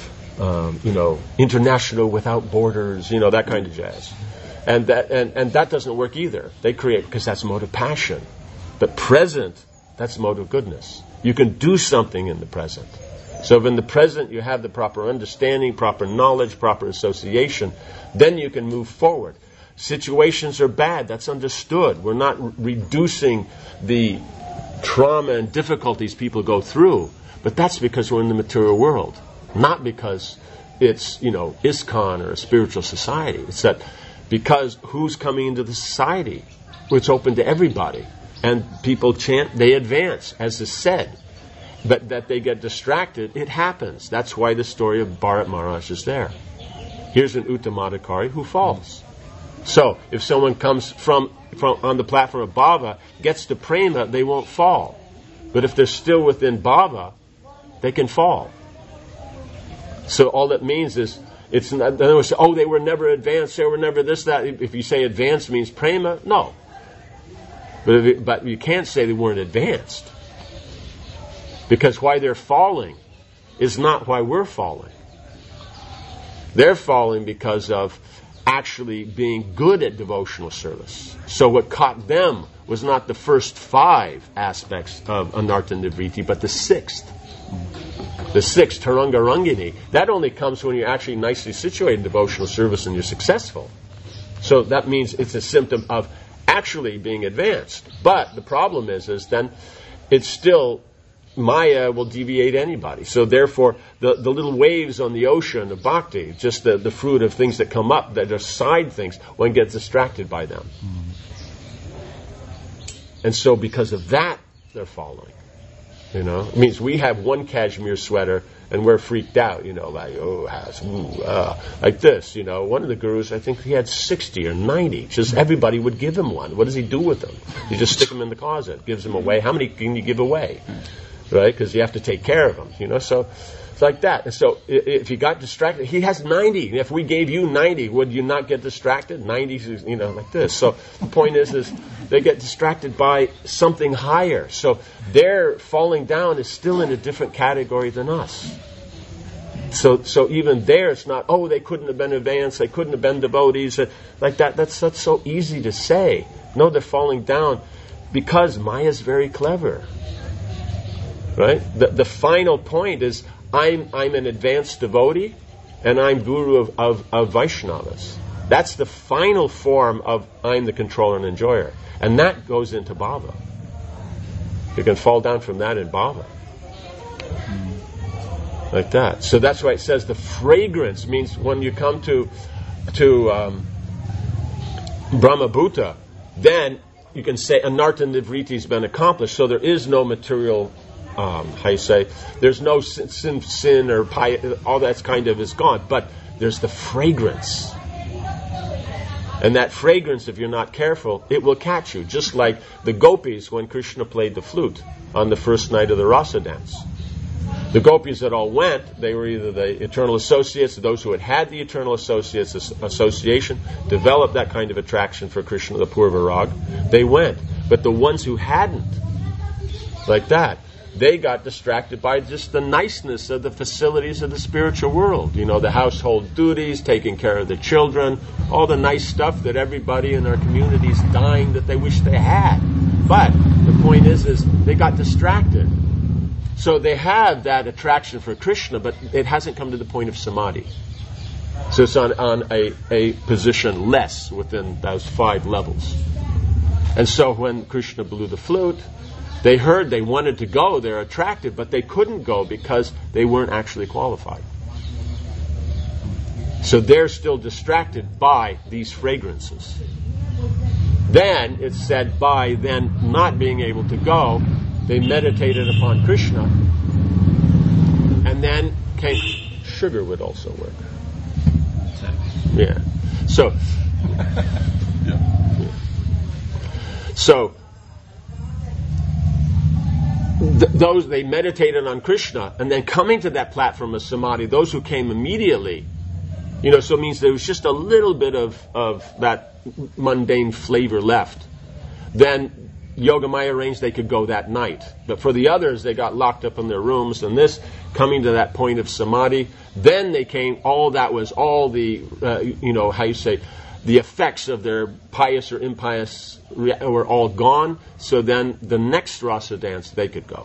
international without borders. That kind of jazz. And that doesn't work either. They create because that's mode of passion. But present, that's mode of goodness. You can do something in the present. So if in the present you have the proper understanding, proper knowledge, proper association, then you can move forward. Situations are bad, that's understood. We're not reducing the trauma and difficulties people go through, but that's because we're in the material world, not because it's, ISKCON or a spiritual society. It's that because who's coming into the society? It's open to everybody. And people chant, they advance, as is said. But that they get distracted, it happens. That's why the story of Bharat Maharaj is there. Here's an Uttamadhikari who falls. So, if someone comes from on the platform of Bhava, gets to Prema, they won't fall. But if they're still within Bhava, they can fall. So all that means is, it's not, in other words, they were never advanced, they were never this, that. If you say advanced means Prema, no. But you can't say they weren't advanced. Because why they're falling is not why we're falling. They're falling because of actually being good at devotional service. So what caught them was not the first 5 aspects of Anartha Nivriti, but the 6th. The 6th, Taranga Rangini. That only comes when you're actually nicely situated in devotional service and you're successful. So that means it's a symptom of actually being advanced. But the problem is then it's still... Maya will deviate anybody. So therefore, the little waves on the ocean of bhakti, just the fruit of things that come up, that are side things, one gets distracted by them. And so because of that, they're falling. It means we have one cashmere sweater and we're freaked out, like this. One of the gurus, I think he had 60 or 90. Just everybody would give him one. What does he do with them? You just stick them in the closet, gives them away. How many can you give away? Right? Because you have to take care of them, So it's like that. And so if you got distracted, he has 90. If we gave you 90, would you not get distracted? 90, like this. So the point is they get distracted by something higher. So their falling down is still in a different category than us. So even there, it's not, they couldn't have been advanced, they couldn't have been devotees, like that. That's so easy to say. No, they're falling down because Maya's very clever. Right? The final point is I'm an advanced devotee and I'm guru of Vaishnavas. That's the final form of I'm the controller and enjoyer. And that goes into bhava. You can fall down from that in bhava. Like that. So that's why it says the fragrance means when you come to Brahmabhuta, then you can say Anartha Nivriti has been accomplished. So there is no material there's no sin or all that kind of is gone, but there's the fragrance. And that fragrance, if you're not careful, it will catch you. Just like the gopis when Krishna played the flute on the first night of the rasa dance. The gopis that all went, they were either the eternal associates, those who had the eternal associates association, developed that kind of attraction for Krishna, the Purva Rag, they went. But the ones who hadn't, like that, they got distracted by just the niceness of the facilities of the spiritual world. You know, the household duties, taking care of the children, all the nice stuff that everybody in our community is dying that they wish they had. But the point is they got distracted. So they have that attraction for Krishna, but it hasn't come to the point of samadhi. So it's on a position less within those 5 levels. And so when Krishna blew the flute, they heard they wanted to go, they're attracted, but they couldn't go because they weren't actually qualified. So they're still distracted by these fragrances. Then it's said by then not being able to go, they meditated upon Krishna, and then sugar would also work. Yeah. So, those, they meditated on Krishna, and then coming to that platform of samadhi, those who came immediately, so it means there was just a little bit of that mundane flavor left. Then Yogamaya arranged they could go that night. But for the others, they got locked up in their rooms, and this, coming to that point of samadhi, then they came, all the, the effects of their pious or impious were all gone, so then the next rasa dance they could go.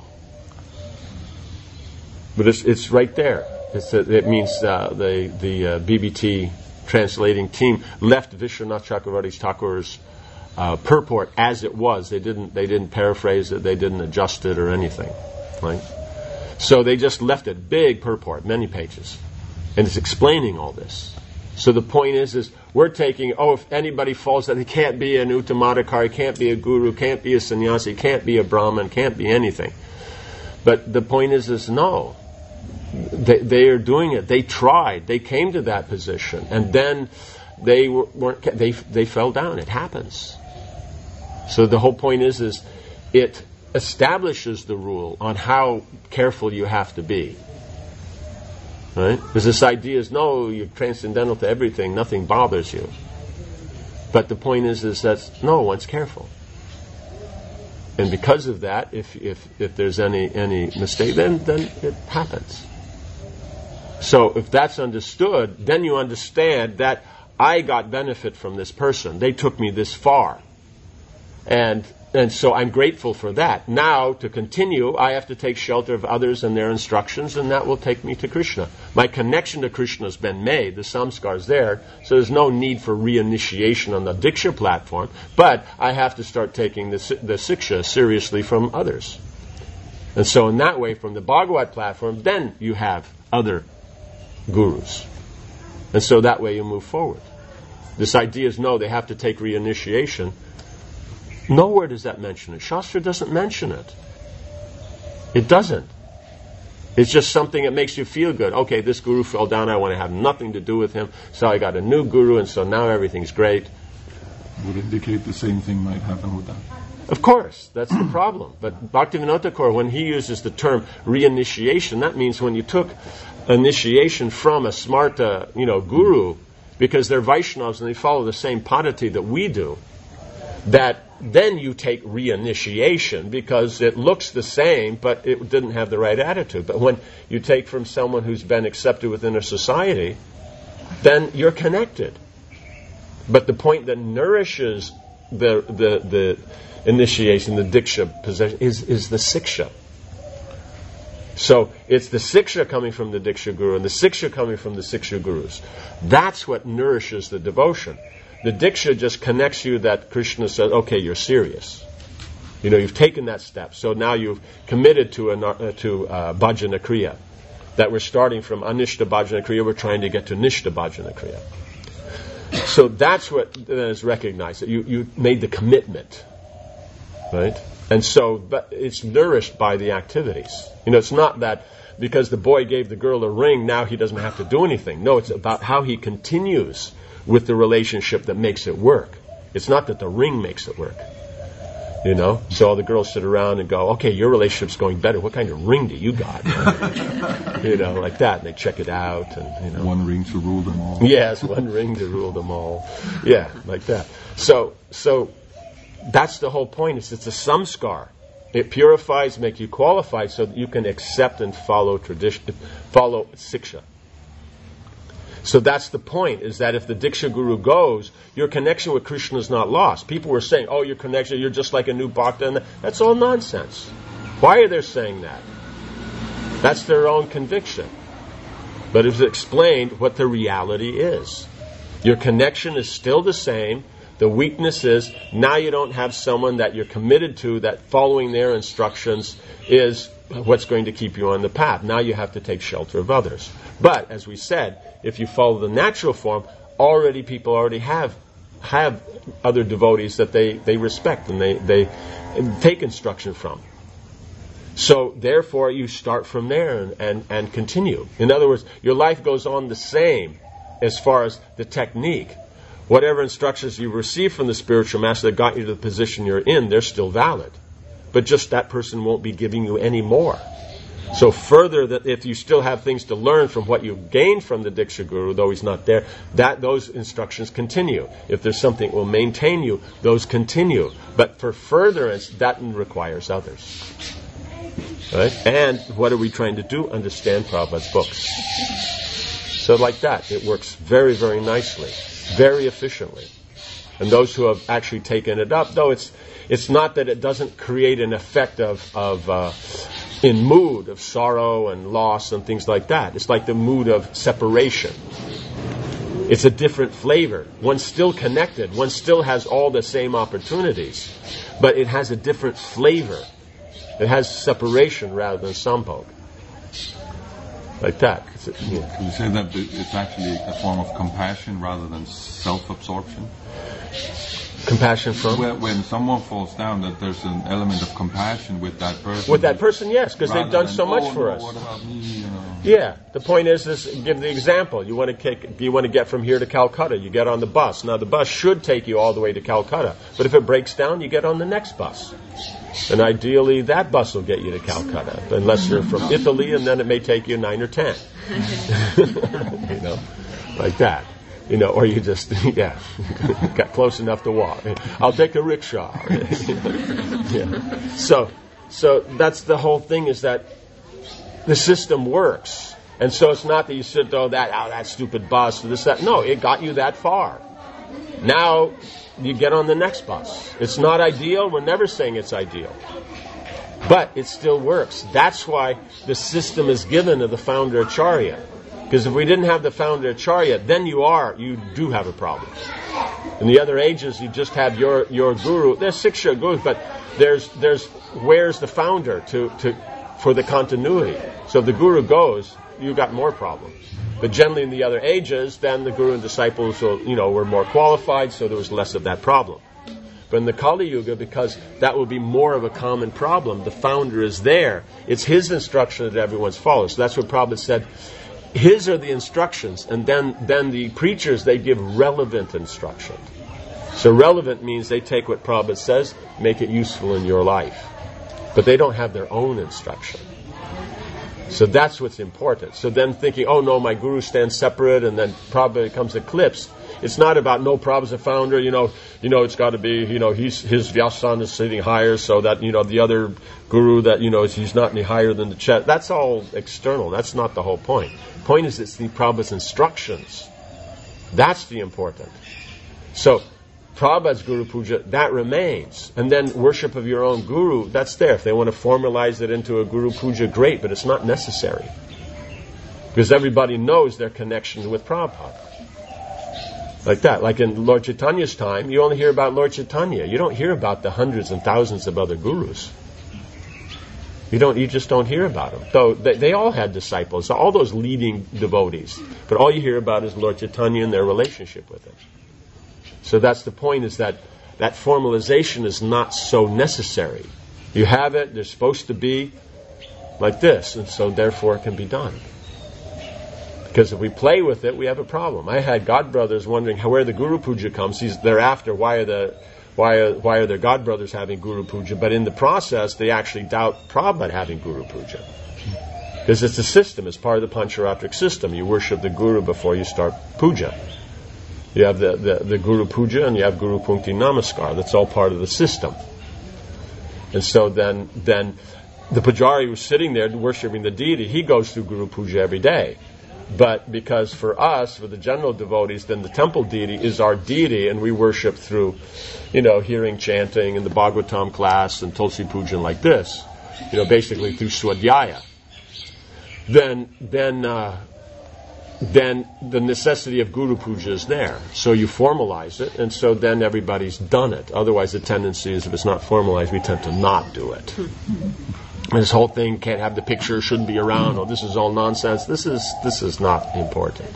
But it's right there. It means the BBT translating team left Vishwanath Chakravarti Thakur's purport as it was. They didn't paraphrase it, they didn't adjust it or anything. Right? So they just left it, big purport, many pages. And it's explaining all this. So the point is we're taking, if anybody falls that he can't be an Uttamadhikari, can't be a guru, can't be a sannyasi, can't be a brahmin, can't be anything. But the point is no. They are doing it. They tried. They came to that position. And then they fell down. It happens. So the whole point is it establishes the rule on how careful you have to be. Right? Because this idea is, no, you're transcendental to everything, nothing bothers you. But the point is that, no, one's careful. And because of that, if there's any mistake, then it happens. So if that's understood, then you understand that I got benefit from this person. They took me this far. And so I'm grateful for that. Now, to continue, I have to take shelter of others and their instructions, and that will take me to Krishna. My connection to Krishna has been made. The samskar's there, so there's no need for reinitiation on the Diksha platform, but I have to start taking the Siksha seriously from others. And so in that way, from the Bhagavat platform, then you have other gurus. And so that way you move forward. This idea is, no, they have to take reinitiation. Nowhere does that mention it. Shastra doesn't mention it. It doesn't. It's just something that makes you feel good. Okay, this guru fell down, I want to have nothing to do with him, so I got a new guru, and so now everything's great. Would indicate the same thing might happen with that. Of course, that's the problem. But Bhaktivinoda Thakur, when he uses the term reinitiation, that means when you took initiation from a smarta, guru, because they're Vaishnavas and they follow the same padati that we do, that then you take reinitiation because it looks the same, but it didn't have the right attitude. But when you take from someone who's been accepted within a society, then you're connected. But the point that nourishes the initiation, the diksha possession, is the siksha. So it's the siksha coming from the diksha guru and the siksha coming from the siksha gurus. That's what nourishes the devotion. The diksha just connects you that Krishna says, okay, you're serious. You've taken that step. So now you've committed to bhajana kriya. That we're starting from anishta bhajana kriya, we're trying to get to nishta bhajana kriya. So that's what is recognized, that you made the commitment. Right? And so, but it's nourished by the activities. It's not that because the boy gave the girl a ring, now he doesn't have to do anything. No, it's about how he continues with the relationship that makes it work. It's not that the ring makes it work. You know? So all the girls sit around and go, okay, your relationship's going better. What kind of ring do you got? You know, like that. And they check it out. And, you know. One ring to rule them all. Yes, one ring to rule them all. Yeah, like that. So that's the whole point. It's a samskar. It purifies, makes you qualified so that you can accept and follow tradition, follow siksha. So that's the point, is that if the Diksha Guru goes, your connection with Krishna is not lost. People were saying, oh, your connection, you're just like a new bhakta. And that's all nonsense. Why are they saying that? That's their own conviction. But it's explained what the reality is. Your connection is still the same. The weakness is, now you don't have someone that you're committed to, that following their instructions is what's going to keep you on the path. Now you have to take shelter of others. But, as we said, if you follow the natural form, people already have other devotees that they respect and they take instruction from. So, therefore, you start from there and continue. In other words, your life goes on the same as far as the technique. Whatever instructions you receive from the spiritual master that got you to the position you're in, they're still valid. But just that person won't be giving you any more. So further, that if you still have things to learn from what you gained from the Diksha Guru, though he's not there, those instructions continue. If there's something that will maintain you, those continue. But for furtherance, that requires others. Right? And what are we trying to do? Understand Prabhupada's books. So like that, it works very, very nicely, very efficiently. And those who have actually taken it up, though it's not that it doesn't create an effect in mood of sorrow and loss and things like that. It's like the mood of separation. It's a different flavor. One's still connected. One still has all the same opportunities, but it has a different flavor. It has separation rather than sambhog. Like that. Can you say that it's actually a form of compassion rather than self-absorption? Compassion from? When someone falls down, that there's an element of compassion with that person. With that person, yes, because they've done so much for us. What about me? You know? Yeah, the point is give the example. You want to get from here to Calcutta. You get on the bus. Now the bus should take you all the way to Calcutta, but if it breaks down, you get on the next bus. And ideally, that bus will get you to Calcutta, unless you're from Italy, and then it may take you 9 or 10. You know, like that. You know, or you just, got close enough to walk. I'll take a rickshaw. Yeah. So that's the whole thing, is that the system works. And so it's not that you sit, that stupid bus, or this, that. No, it got you that far. Now you get on the next bus. It's not ideal. We're never saying it's ideal. But it still works. That's why the system is given to the founder Acharya. Because if we didn't have the founder Acharya, then you do have a problem. In the other ages, you just have your guru. There's Siksha gurus, but where's the founder for the continuity? So if the guru goes, you got more problems. But generally in the other ages, then the guru and disciples were more qualified, so there was less of that problem. But in the Kali Yuga, because that will be more of a common problem, the founder is there. It's his instruction that everyone follows. So that's what Prabhupada said. His are the instructions, and then the preachers, they give relevant instruction. So relevant means they take what Prabhupada says, make it useful in your life. But they don't have their own instruction. So that's what's important. So then thinking, oh no, my guru stands separate, and then Prabhupada becomes eclipsed. It's not about, no, Prabhupada's a founder, it's got to be, his Vyasan is sitting higher, so that, the other guru that, he's not any higher than the Chet. That's all external. That's not the whole point. The point is it's the Prabhupada's instructions. That's the important. So, Prabhupada's Guru Puja, that remains. And then worship of your own guru, that's there. If they want to formalize it into a Guru Puja, great, but it's not necessary. Because everybody knows their connection with Prabhupada. Like that. Like in Lord Chaitanya's time, you only hear about Lord Chaitanya. You don't hear about the hundreds and thousands of other gurus. You just don't hear about them. Though they all had disciples, all those leading devotees. But all you hear about is Lord Chaitanya and their relationship with him. So that's the point, is that formalization is not so necessary. You have it, they're supposed to be like this, and so therefore it can be done. Because if we play with it, we have a problem. I had godbrothers wondering where the Guru Puja comes. They're after why are their godbrothers having Guru Puja? But in the process, they actually doubt Prabhupada having Guru Puja. Because it's a system, it's part of the Pancharatric system. You worship the Guru before you start puja. You have the Guru Puja and you have Guru Punkti Namaskar. That's all part of the system. And so then the Pujari who's sitting there worshiping the deity, he goes through Guru Puja every day. But because for us, for the general devotees, then the temple deity is our deity, and we worship through, hearing chanting and the Bhagavatam class and Tulsi Pujan like this, basically through Swadhyaya. Then the necessity of Guru Puja is there. So you formalize it, and so then everybody's done it. Otherwise, the tendency is if it's not formalized, we tend to not do it. This whole thing can't have the picture, shouldn't be around, this is all nonsense. This is not important.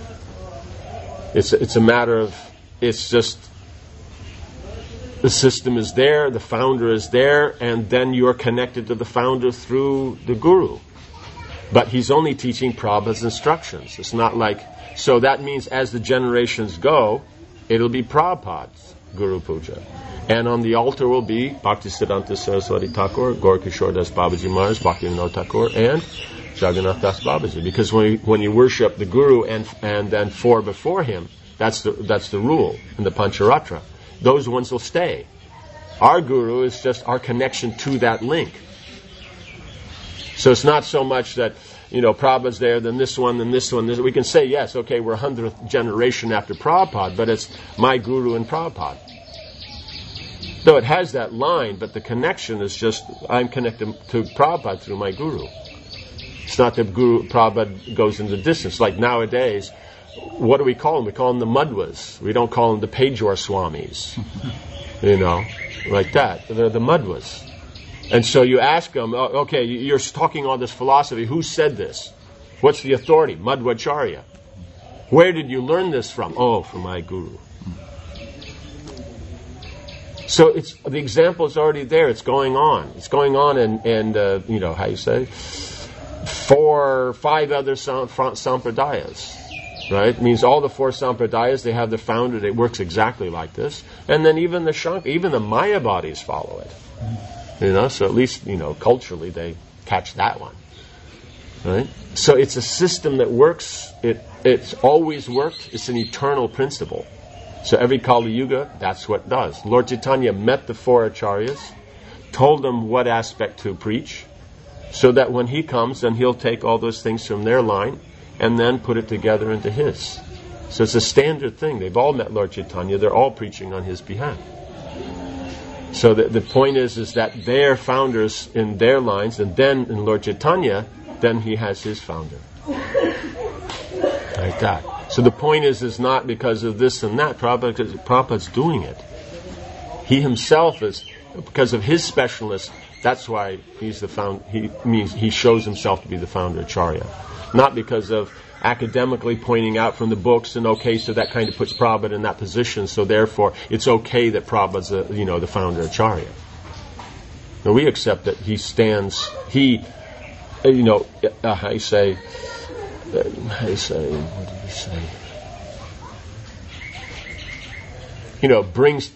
It's a matter of, it's just, the system is there, the founder is there, and then you're connected to the founder through the Guru. But he's only teaching Prabhupada's instructions. It's not like, so that means as the generations go, it'll be Prabhupada's Guru Puja. And on the altar will be Bhaktisiddhanta Saraswati Thakur, Gaura Kishore Das Babaji Maharaj, Bhaktivinoda Thakur, and Jagannath Das Babaji. Because when you worship the Guru and then four before him, that's the rule in the Pancharatra. Those ones will stay. Our Guru is just our connection to that link. So it's not so much that, Prabhupada's there, then this one, then this one. We can say, yes, okay, we're 100th generation after Prabhupada, but it's my Guru and Prabhupada. Though it has that line, but the connection is just, I'm connected to Prabhupada through my Guru. It's not that Prabhupada goes into the distance. Like nowadays, what do we call them? We call them the Madhwas. We don't call them the Pejor Swamis. Like that. They're the Madhwas. And so you ask them, okay, you're talking all this philosophy. Who said this? What's the authority? Madhvacharya. Where did you learn this from? Oh, from my Guru. So the example is already there. It's going on. It's going on, and how you say, 4 or 5 other sampradayas, right? It means all the 4 sampradayas, they have the founder that works exactly like this, and then even the Mayavadis follow it. So at least culturally they catch that one, right? So it's a system that works. It's always worked. It's an eternal principle. So every Kali Yuga, that's what it does. Lord Chaitanya met the 4 acharyas, told them what aspect to preach, so that when he comes, then he'll take all those things from their line and then put it together into his. So it's a standard thing. They've all met Lord Chaitanya. They're all preaching on his behalf. So the point is that they're founders in their lines, and then in Lord Chaitanya, then he has his founder. Like that. So the point is not because of this and that. Prabhupada's doing it. He himself is, because of his specialness, that's why he's the founder. He shows himself to be the founder acharya. Not because of academically pointing out from the books, and okay, so that kind of puts Prabhupada in that position, so therefore it's okay that Prabhupada's the founder acharya. Now we accept that he stands, what do you say, brings,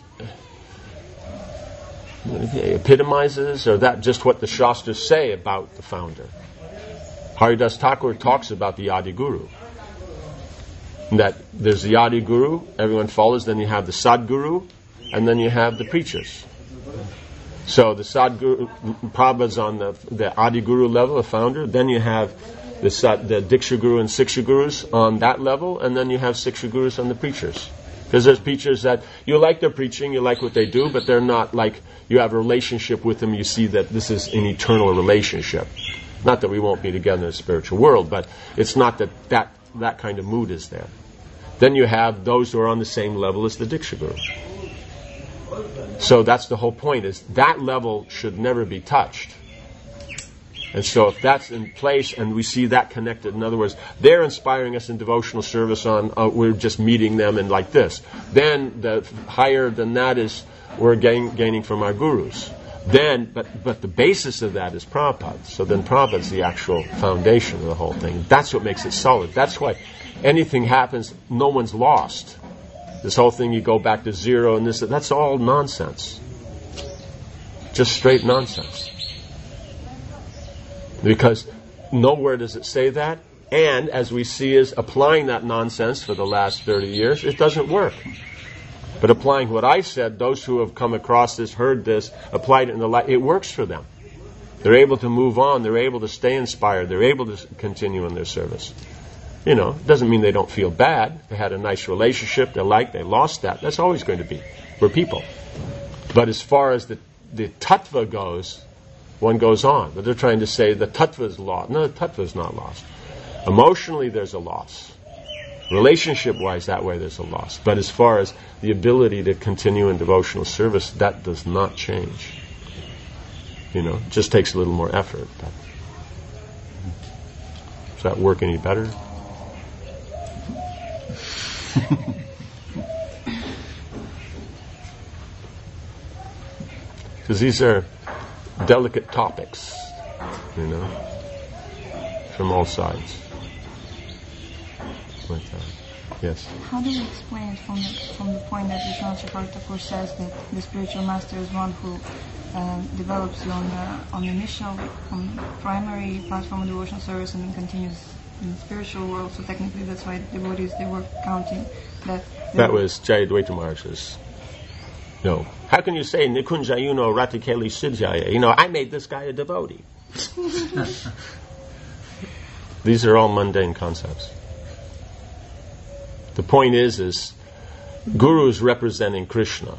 epitomizes, or that just what the Shastras say about the founder. Haridas Thakur talks about the Adi Guru. That there's the Adi Guru, everyone follows, then you have the Sadguru, and then you have the preachers. So the Sadguru, Prabhupada's on the Adi Guru level, the founder, then you have the Diksha Guru and Siksha Gurus on that level, and then you have Siksha Gurus on the preachers. Because there's preachers that you like their preaching, you like what they do, but they're not like, you have a relationship with them, you see that this is an eternal relationship. Not that we won't be together in the spiritual world, but it's not that kind of mood is there. Then you have those who are on the same level as the Diksha Guru. So that's the whole point, is that level should never be touched. And so if that's in place and we see that connected, in other words, they're inspiring us in devotional service we're just meeting them and like this. Then the higher than that is we're gaining from our gurus. Then, but the basis of that is Prabhupada. So then Prabhupada's the actual foundation of the whole thing. That's what makes it solid. That's why anything happens, no one's lost. This whole thing, you go back to zero and that's all nonsense. Just straight nonsense. Because nowhere does it say that. And as we see is applying that nonsense for the last 30 years, it doesn't work. But applying what I said, those who have come across this, heard this, applied it in the life, it works for them. They're able to move on. They're able to stay inspired. They're able to continue in their service. You know, it doesn't mean they don't feel bad. They had a nice relationship. They lost that. That's always going to be. We're people. But as far as the tattva goes, one goes on. But they're trying to say the tattva is lost. No, the tattva is not lost. Emotionally, there's a loss. Relationship-wise, that way there's a loss. But as far as the ability to continue in devotional service, that does not change. You know, it just takes a little more effort. Does that work any better? Because these are delicate topics, you know, from all sides. Like that. Yes. How do you explain it from the point that Vishwanath Chakravarti Thakur says that the spiritual master is one who develops you on the initial, primary platform of devotional service and then continues in the spiritual world? So technically, that's why devotees, they were counting that. That was Jayadvaita Maharaj's. No. How can you say Nikunjayuno Ratikeli Siddhaya? You know, I made this guy a devotee. These are all mundane concepts. The point is Guru is representing Krishna.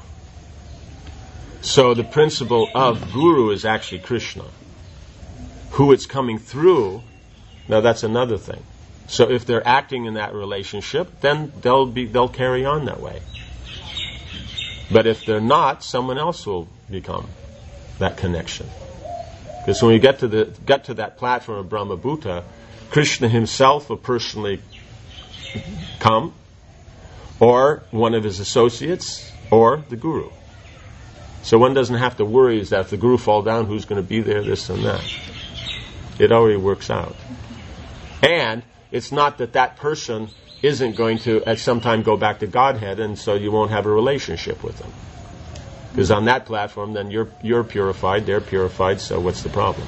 So the principle of Guru is actually Krishna. Who it's coming through, now that's another thing. So if they're acting in that relationship, then they'll carry on that way. But if they're not, someone else will become that connection. Because when we get to that platform of Brahmabhuta, Krishna himself will personally come, or one of his associates, or the Guru. So one doesn't have to worry is that if the Guru falls down, who's going to be there, this and that. It already works out. And it's not that person isn't going to at some time go back to Godhead, and so you won't have a relationship with them. Because on that platform, then you're purified, they're purified, so what's the problem?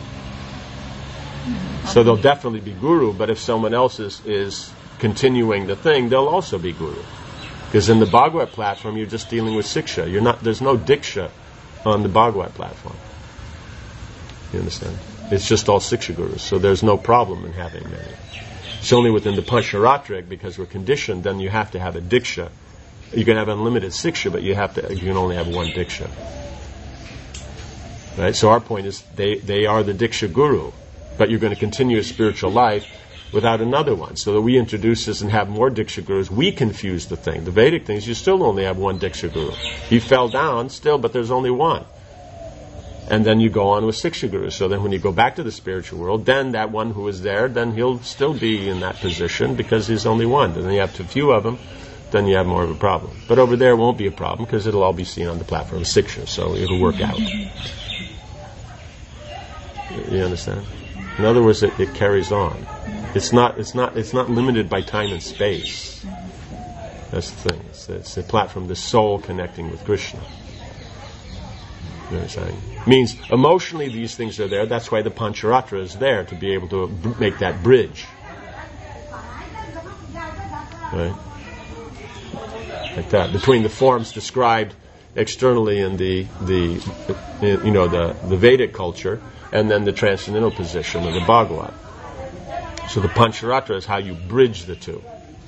So they'll definitely be Guru, but if someone else is continuing the thing, they'll also be Guru. Because in the Bhagavad platform, you're just dealing with Siksha. There's no Diksha on the Bhagavad platform. You understand? It's just all Siksha Gurus, so there's no problem in having many. It's only within the Pancharatric, because we're conditioned, then you have to have a Diksha. You can have unlimited Siksha, but you can only have one Diksha. Right? So our point is, they are the Diksha Guru, but you're going to continue a spiritual life without another one. So that we introduce this and have more Diksha Gurus, we confuse the thing. The Vedic things, you still only have one Diksha Guru. He fell down still, but there's only one. And then you go on with Siksha Gurus. So then when you go back to the spiritual world, then that one who is there, then he'll still be in that position because there's only one. Then you have too few of them, then you have more of a problem. But over there it won't be a problem because it'll all be seen on the platform of Siksha, so it'll work out. You understand? In other words, it carries on. It's not limited by time and space. That's the thing. It's the platform, the soul connecting with Krishna. You know what I'm saying? Means emotionally these things are there. That's why the Pancharatra is there, to be able to make that bridge. Right? Like that. Between the forms described externally in the Vedic culture and then the transcendental position of the Bhagavad. So the Pancharatra is how you bridge the two.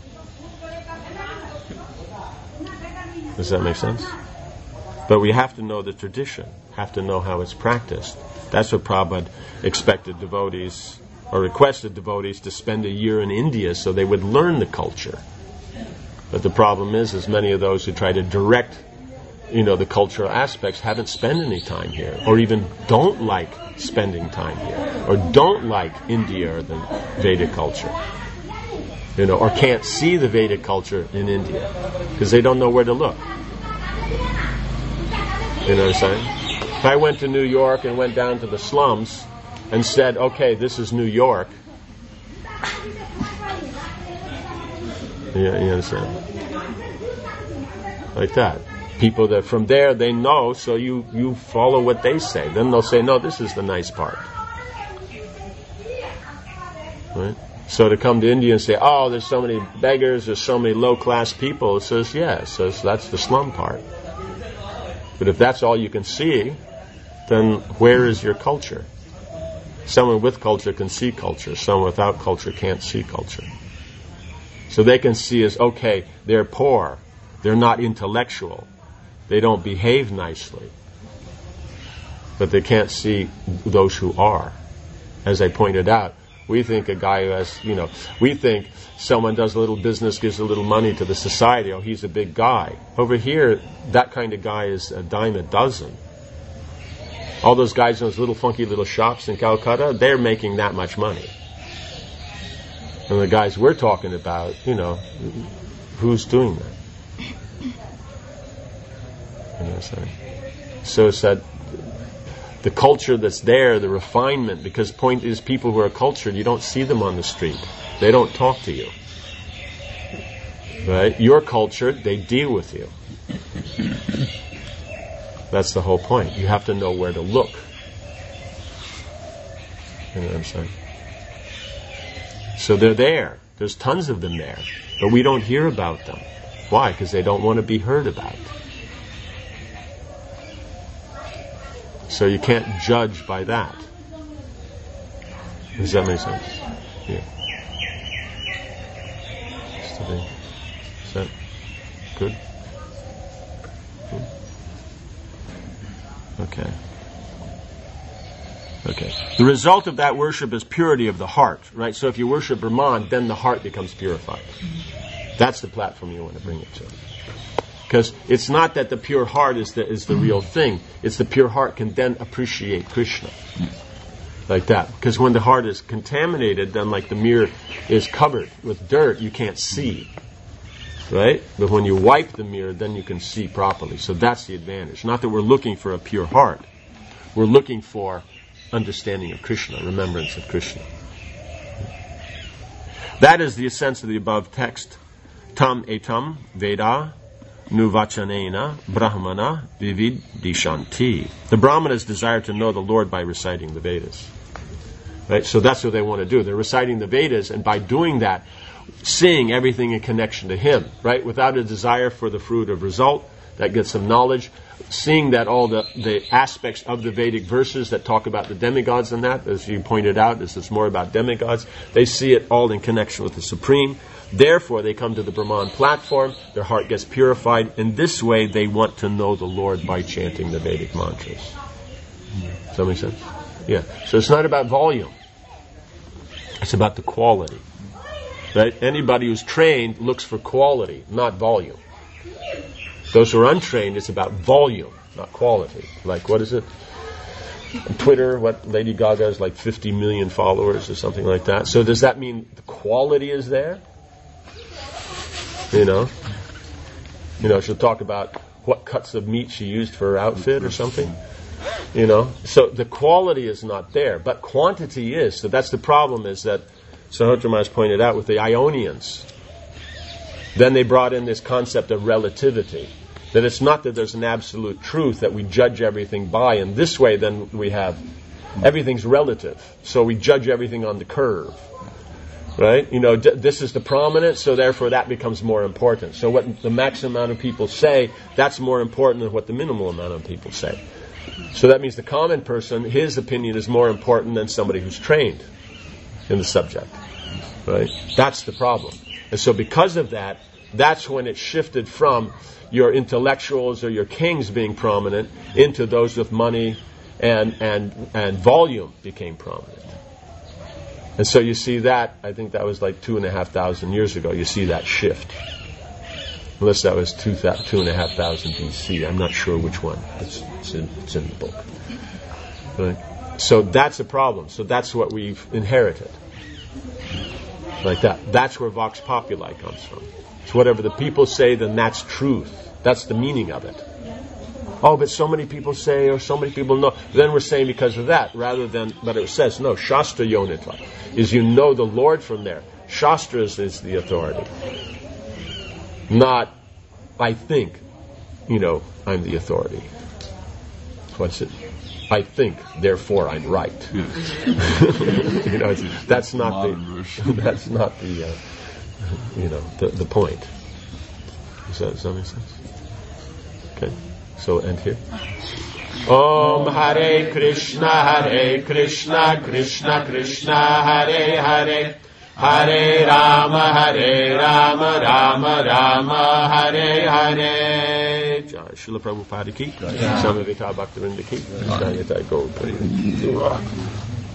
Does that make sense? But we have to know the tradition, have to know how it's practiced. That's what Prabhupada expected devotees, or requested devotees, to spend a year in India so they would learn the culture. But the problem is many of those who try to direct, the cultural aspects haven't spent any time here, or even don't like spending time here, or don't like India or the Vedic culture, or can't see the Vedic culture in India because they don't know where to look. You know what I'm saying? If I went to New York and went down to the slums and said, okay, this is New York, you understand? Like that. People that from there they know, so you follow what they say. Then they'll say, no, this is the nice part. Right? So to come to India and say, oh, there's so many beggars, there's so many low-class people, it says, yeah, it says that's the slum part. But if that's all you can see, then where is your culture? Someone with culture can see culture. Someone without culture can't see culture. So they can see as, okay, they're poor, they're not intellectual, they don't behave nicely, but they can't see those who are. As I pointed out, we think a guy who has, we think someone does a little business, gives a little money to the society, oh, he's a big guy. Over here, that kind of guy is a dime a dozen. All those guys in those little funky little shops in Calcutta, they're making that much money. And the guys we're talking about, who's doing that? So it's that the culture that's there, the refinement, because point is people who are cultured, you don't see them on the street. They don't talk to you. Right? You're cultured, they deal with you. That's the whole point. You have to know where to look. You know what I'm saying? So they're there. There's tons of them there. But we don't hear about them. Why? Because they don't want to be heard about. So you can't judge by that. Does that make sense? Yeah. Is that good? Okay. The result of that worship is purity of the heart, right? So if you worship Brahman, then the heart becomes purified. That's the platform you want to bring it to. Because it's not that the pure heart is the real thing. It's the pure heart can then appreciate Krishna. Like that. Because when the heart is contaminated, then like the mirror is covered with dirt, you can't see. Right? But when you wipe the mirror, then you can see properly. So that's the advantage. Not that we're looking for a pure heart. We're looking for understanding of Krishna, remembrance of Krishna. That is the sense of the above text. Tam etam Veda Nuvachanena Brahmana Vividishanti. The Brahmanas desire to know the Lord by reciting the Vedas. Right? So that's what they want to do. They're reciting the Vedas, and by doing that, seeing everything in connection to Him, right? Without a desire for the fruit of result, that gets some knowledge. Seeing that all the aspects of the Vedic verses that talk about the demigods and that, as you pointed out, this is more about demigods. They see it all in connection with the Supreme. Therefore, they come to the Brahman platform, their heart gets purified. In this way, they want to know the Lord by chanting the Vedic mantras. Does that make sense? Yeah. So it's not about volume. It's about the quality. Right? Anybody who's trained looks for quality, not volume. Those who are untrained, it's about volume, not quality. Like, what is it? On Twitter, what Lady Gaga has like 50 million followers or something like that. So does that mean the quality is there? She'll talk about what cuts of meat she used for her outfit or something. So the quality is not there, but quantity is. So that's the problem, is that Sahotra Maharaj pointed out with the Ionians. Then they brought in this concept of relativity. That it's not that there's an absolute truth that we judge everything by. And this way then we have everything's relative. So we judge everything on the curve. Right? This is the prominent, so therefore that becomes more important. So what the maximum amount of people say, that's more important than what the minimal amount of people say. So that means the common person, his opinion is more important than somebody who's trained in the subject. Right? That's the problem. And so because of that, that's when it shifted from your intellectuals or your kings being prominent into those with money and volume became prominent. And so you see that, I think that was like 2,500 years ago, you see that shift. Unless that was 2,500 BC. I'm not sure which one. It's in the book. Right? So that's the problem. So that's what we've inherited. Like that. That's where Vox Populi comes from. So whatever the people say, then that's truth. That's the meaning of it. oh, but so many people say, or so many people know, then we're saying because of that, rather than, but it says, no, Shastra Yonitva, is you know the Lord from there. Shastras is the authority. Not, I think, I'm the authority. What's it? I think, therefore I'm right. Yes. That's not the the point. Does that make sense? Okay. So end here. Om Hare Krishna, Krishna Krishna, Hare Hare, Hare Rama, Rama Rama, Hare Hare. Srila Prabhupada ki, Swami Vivekananda Bhaktivinoda ki, Jai Jai Gaur.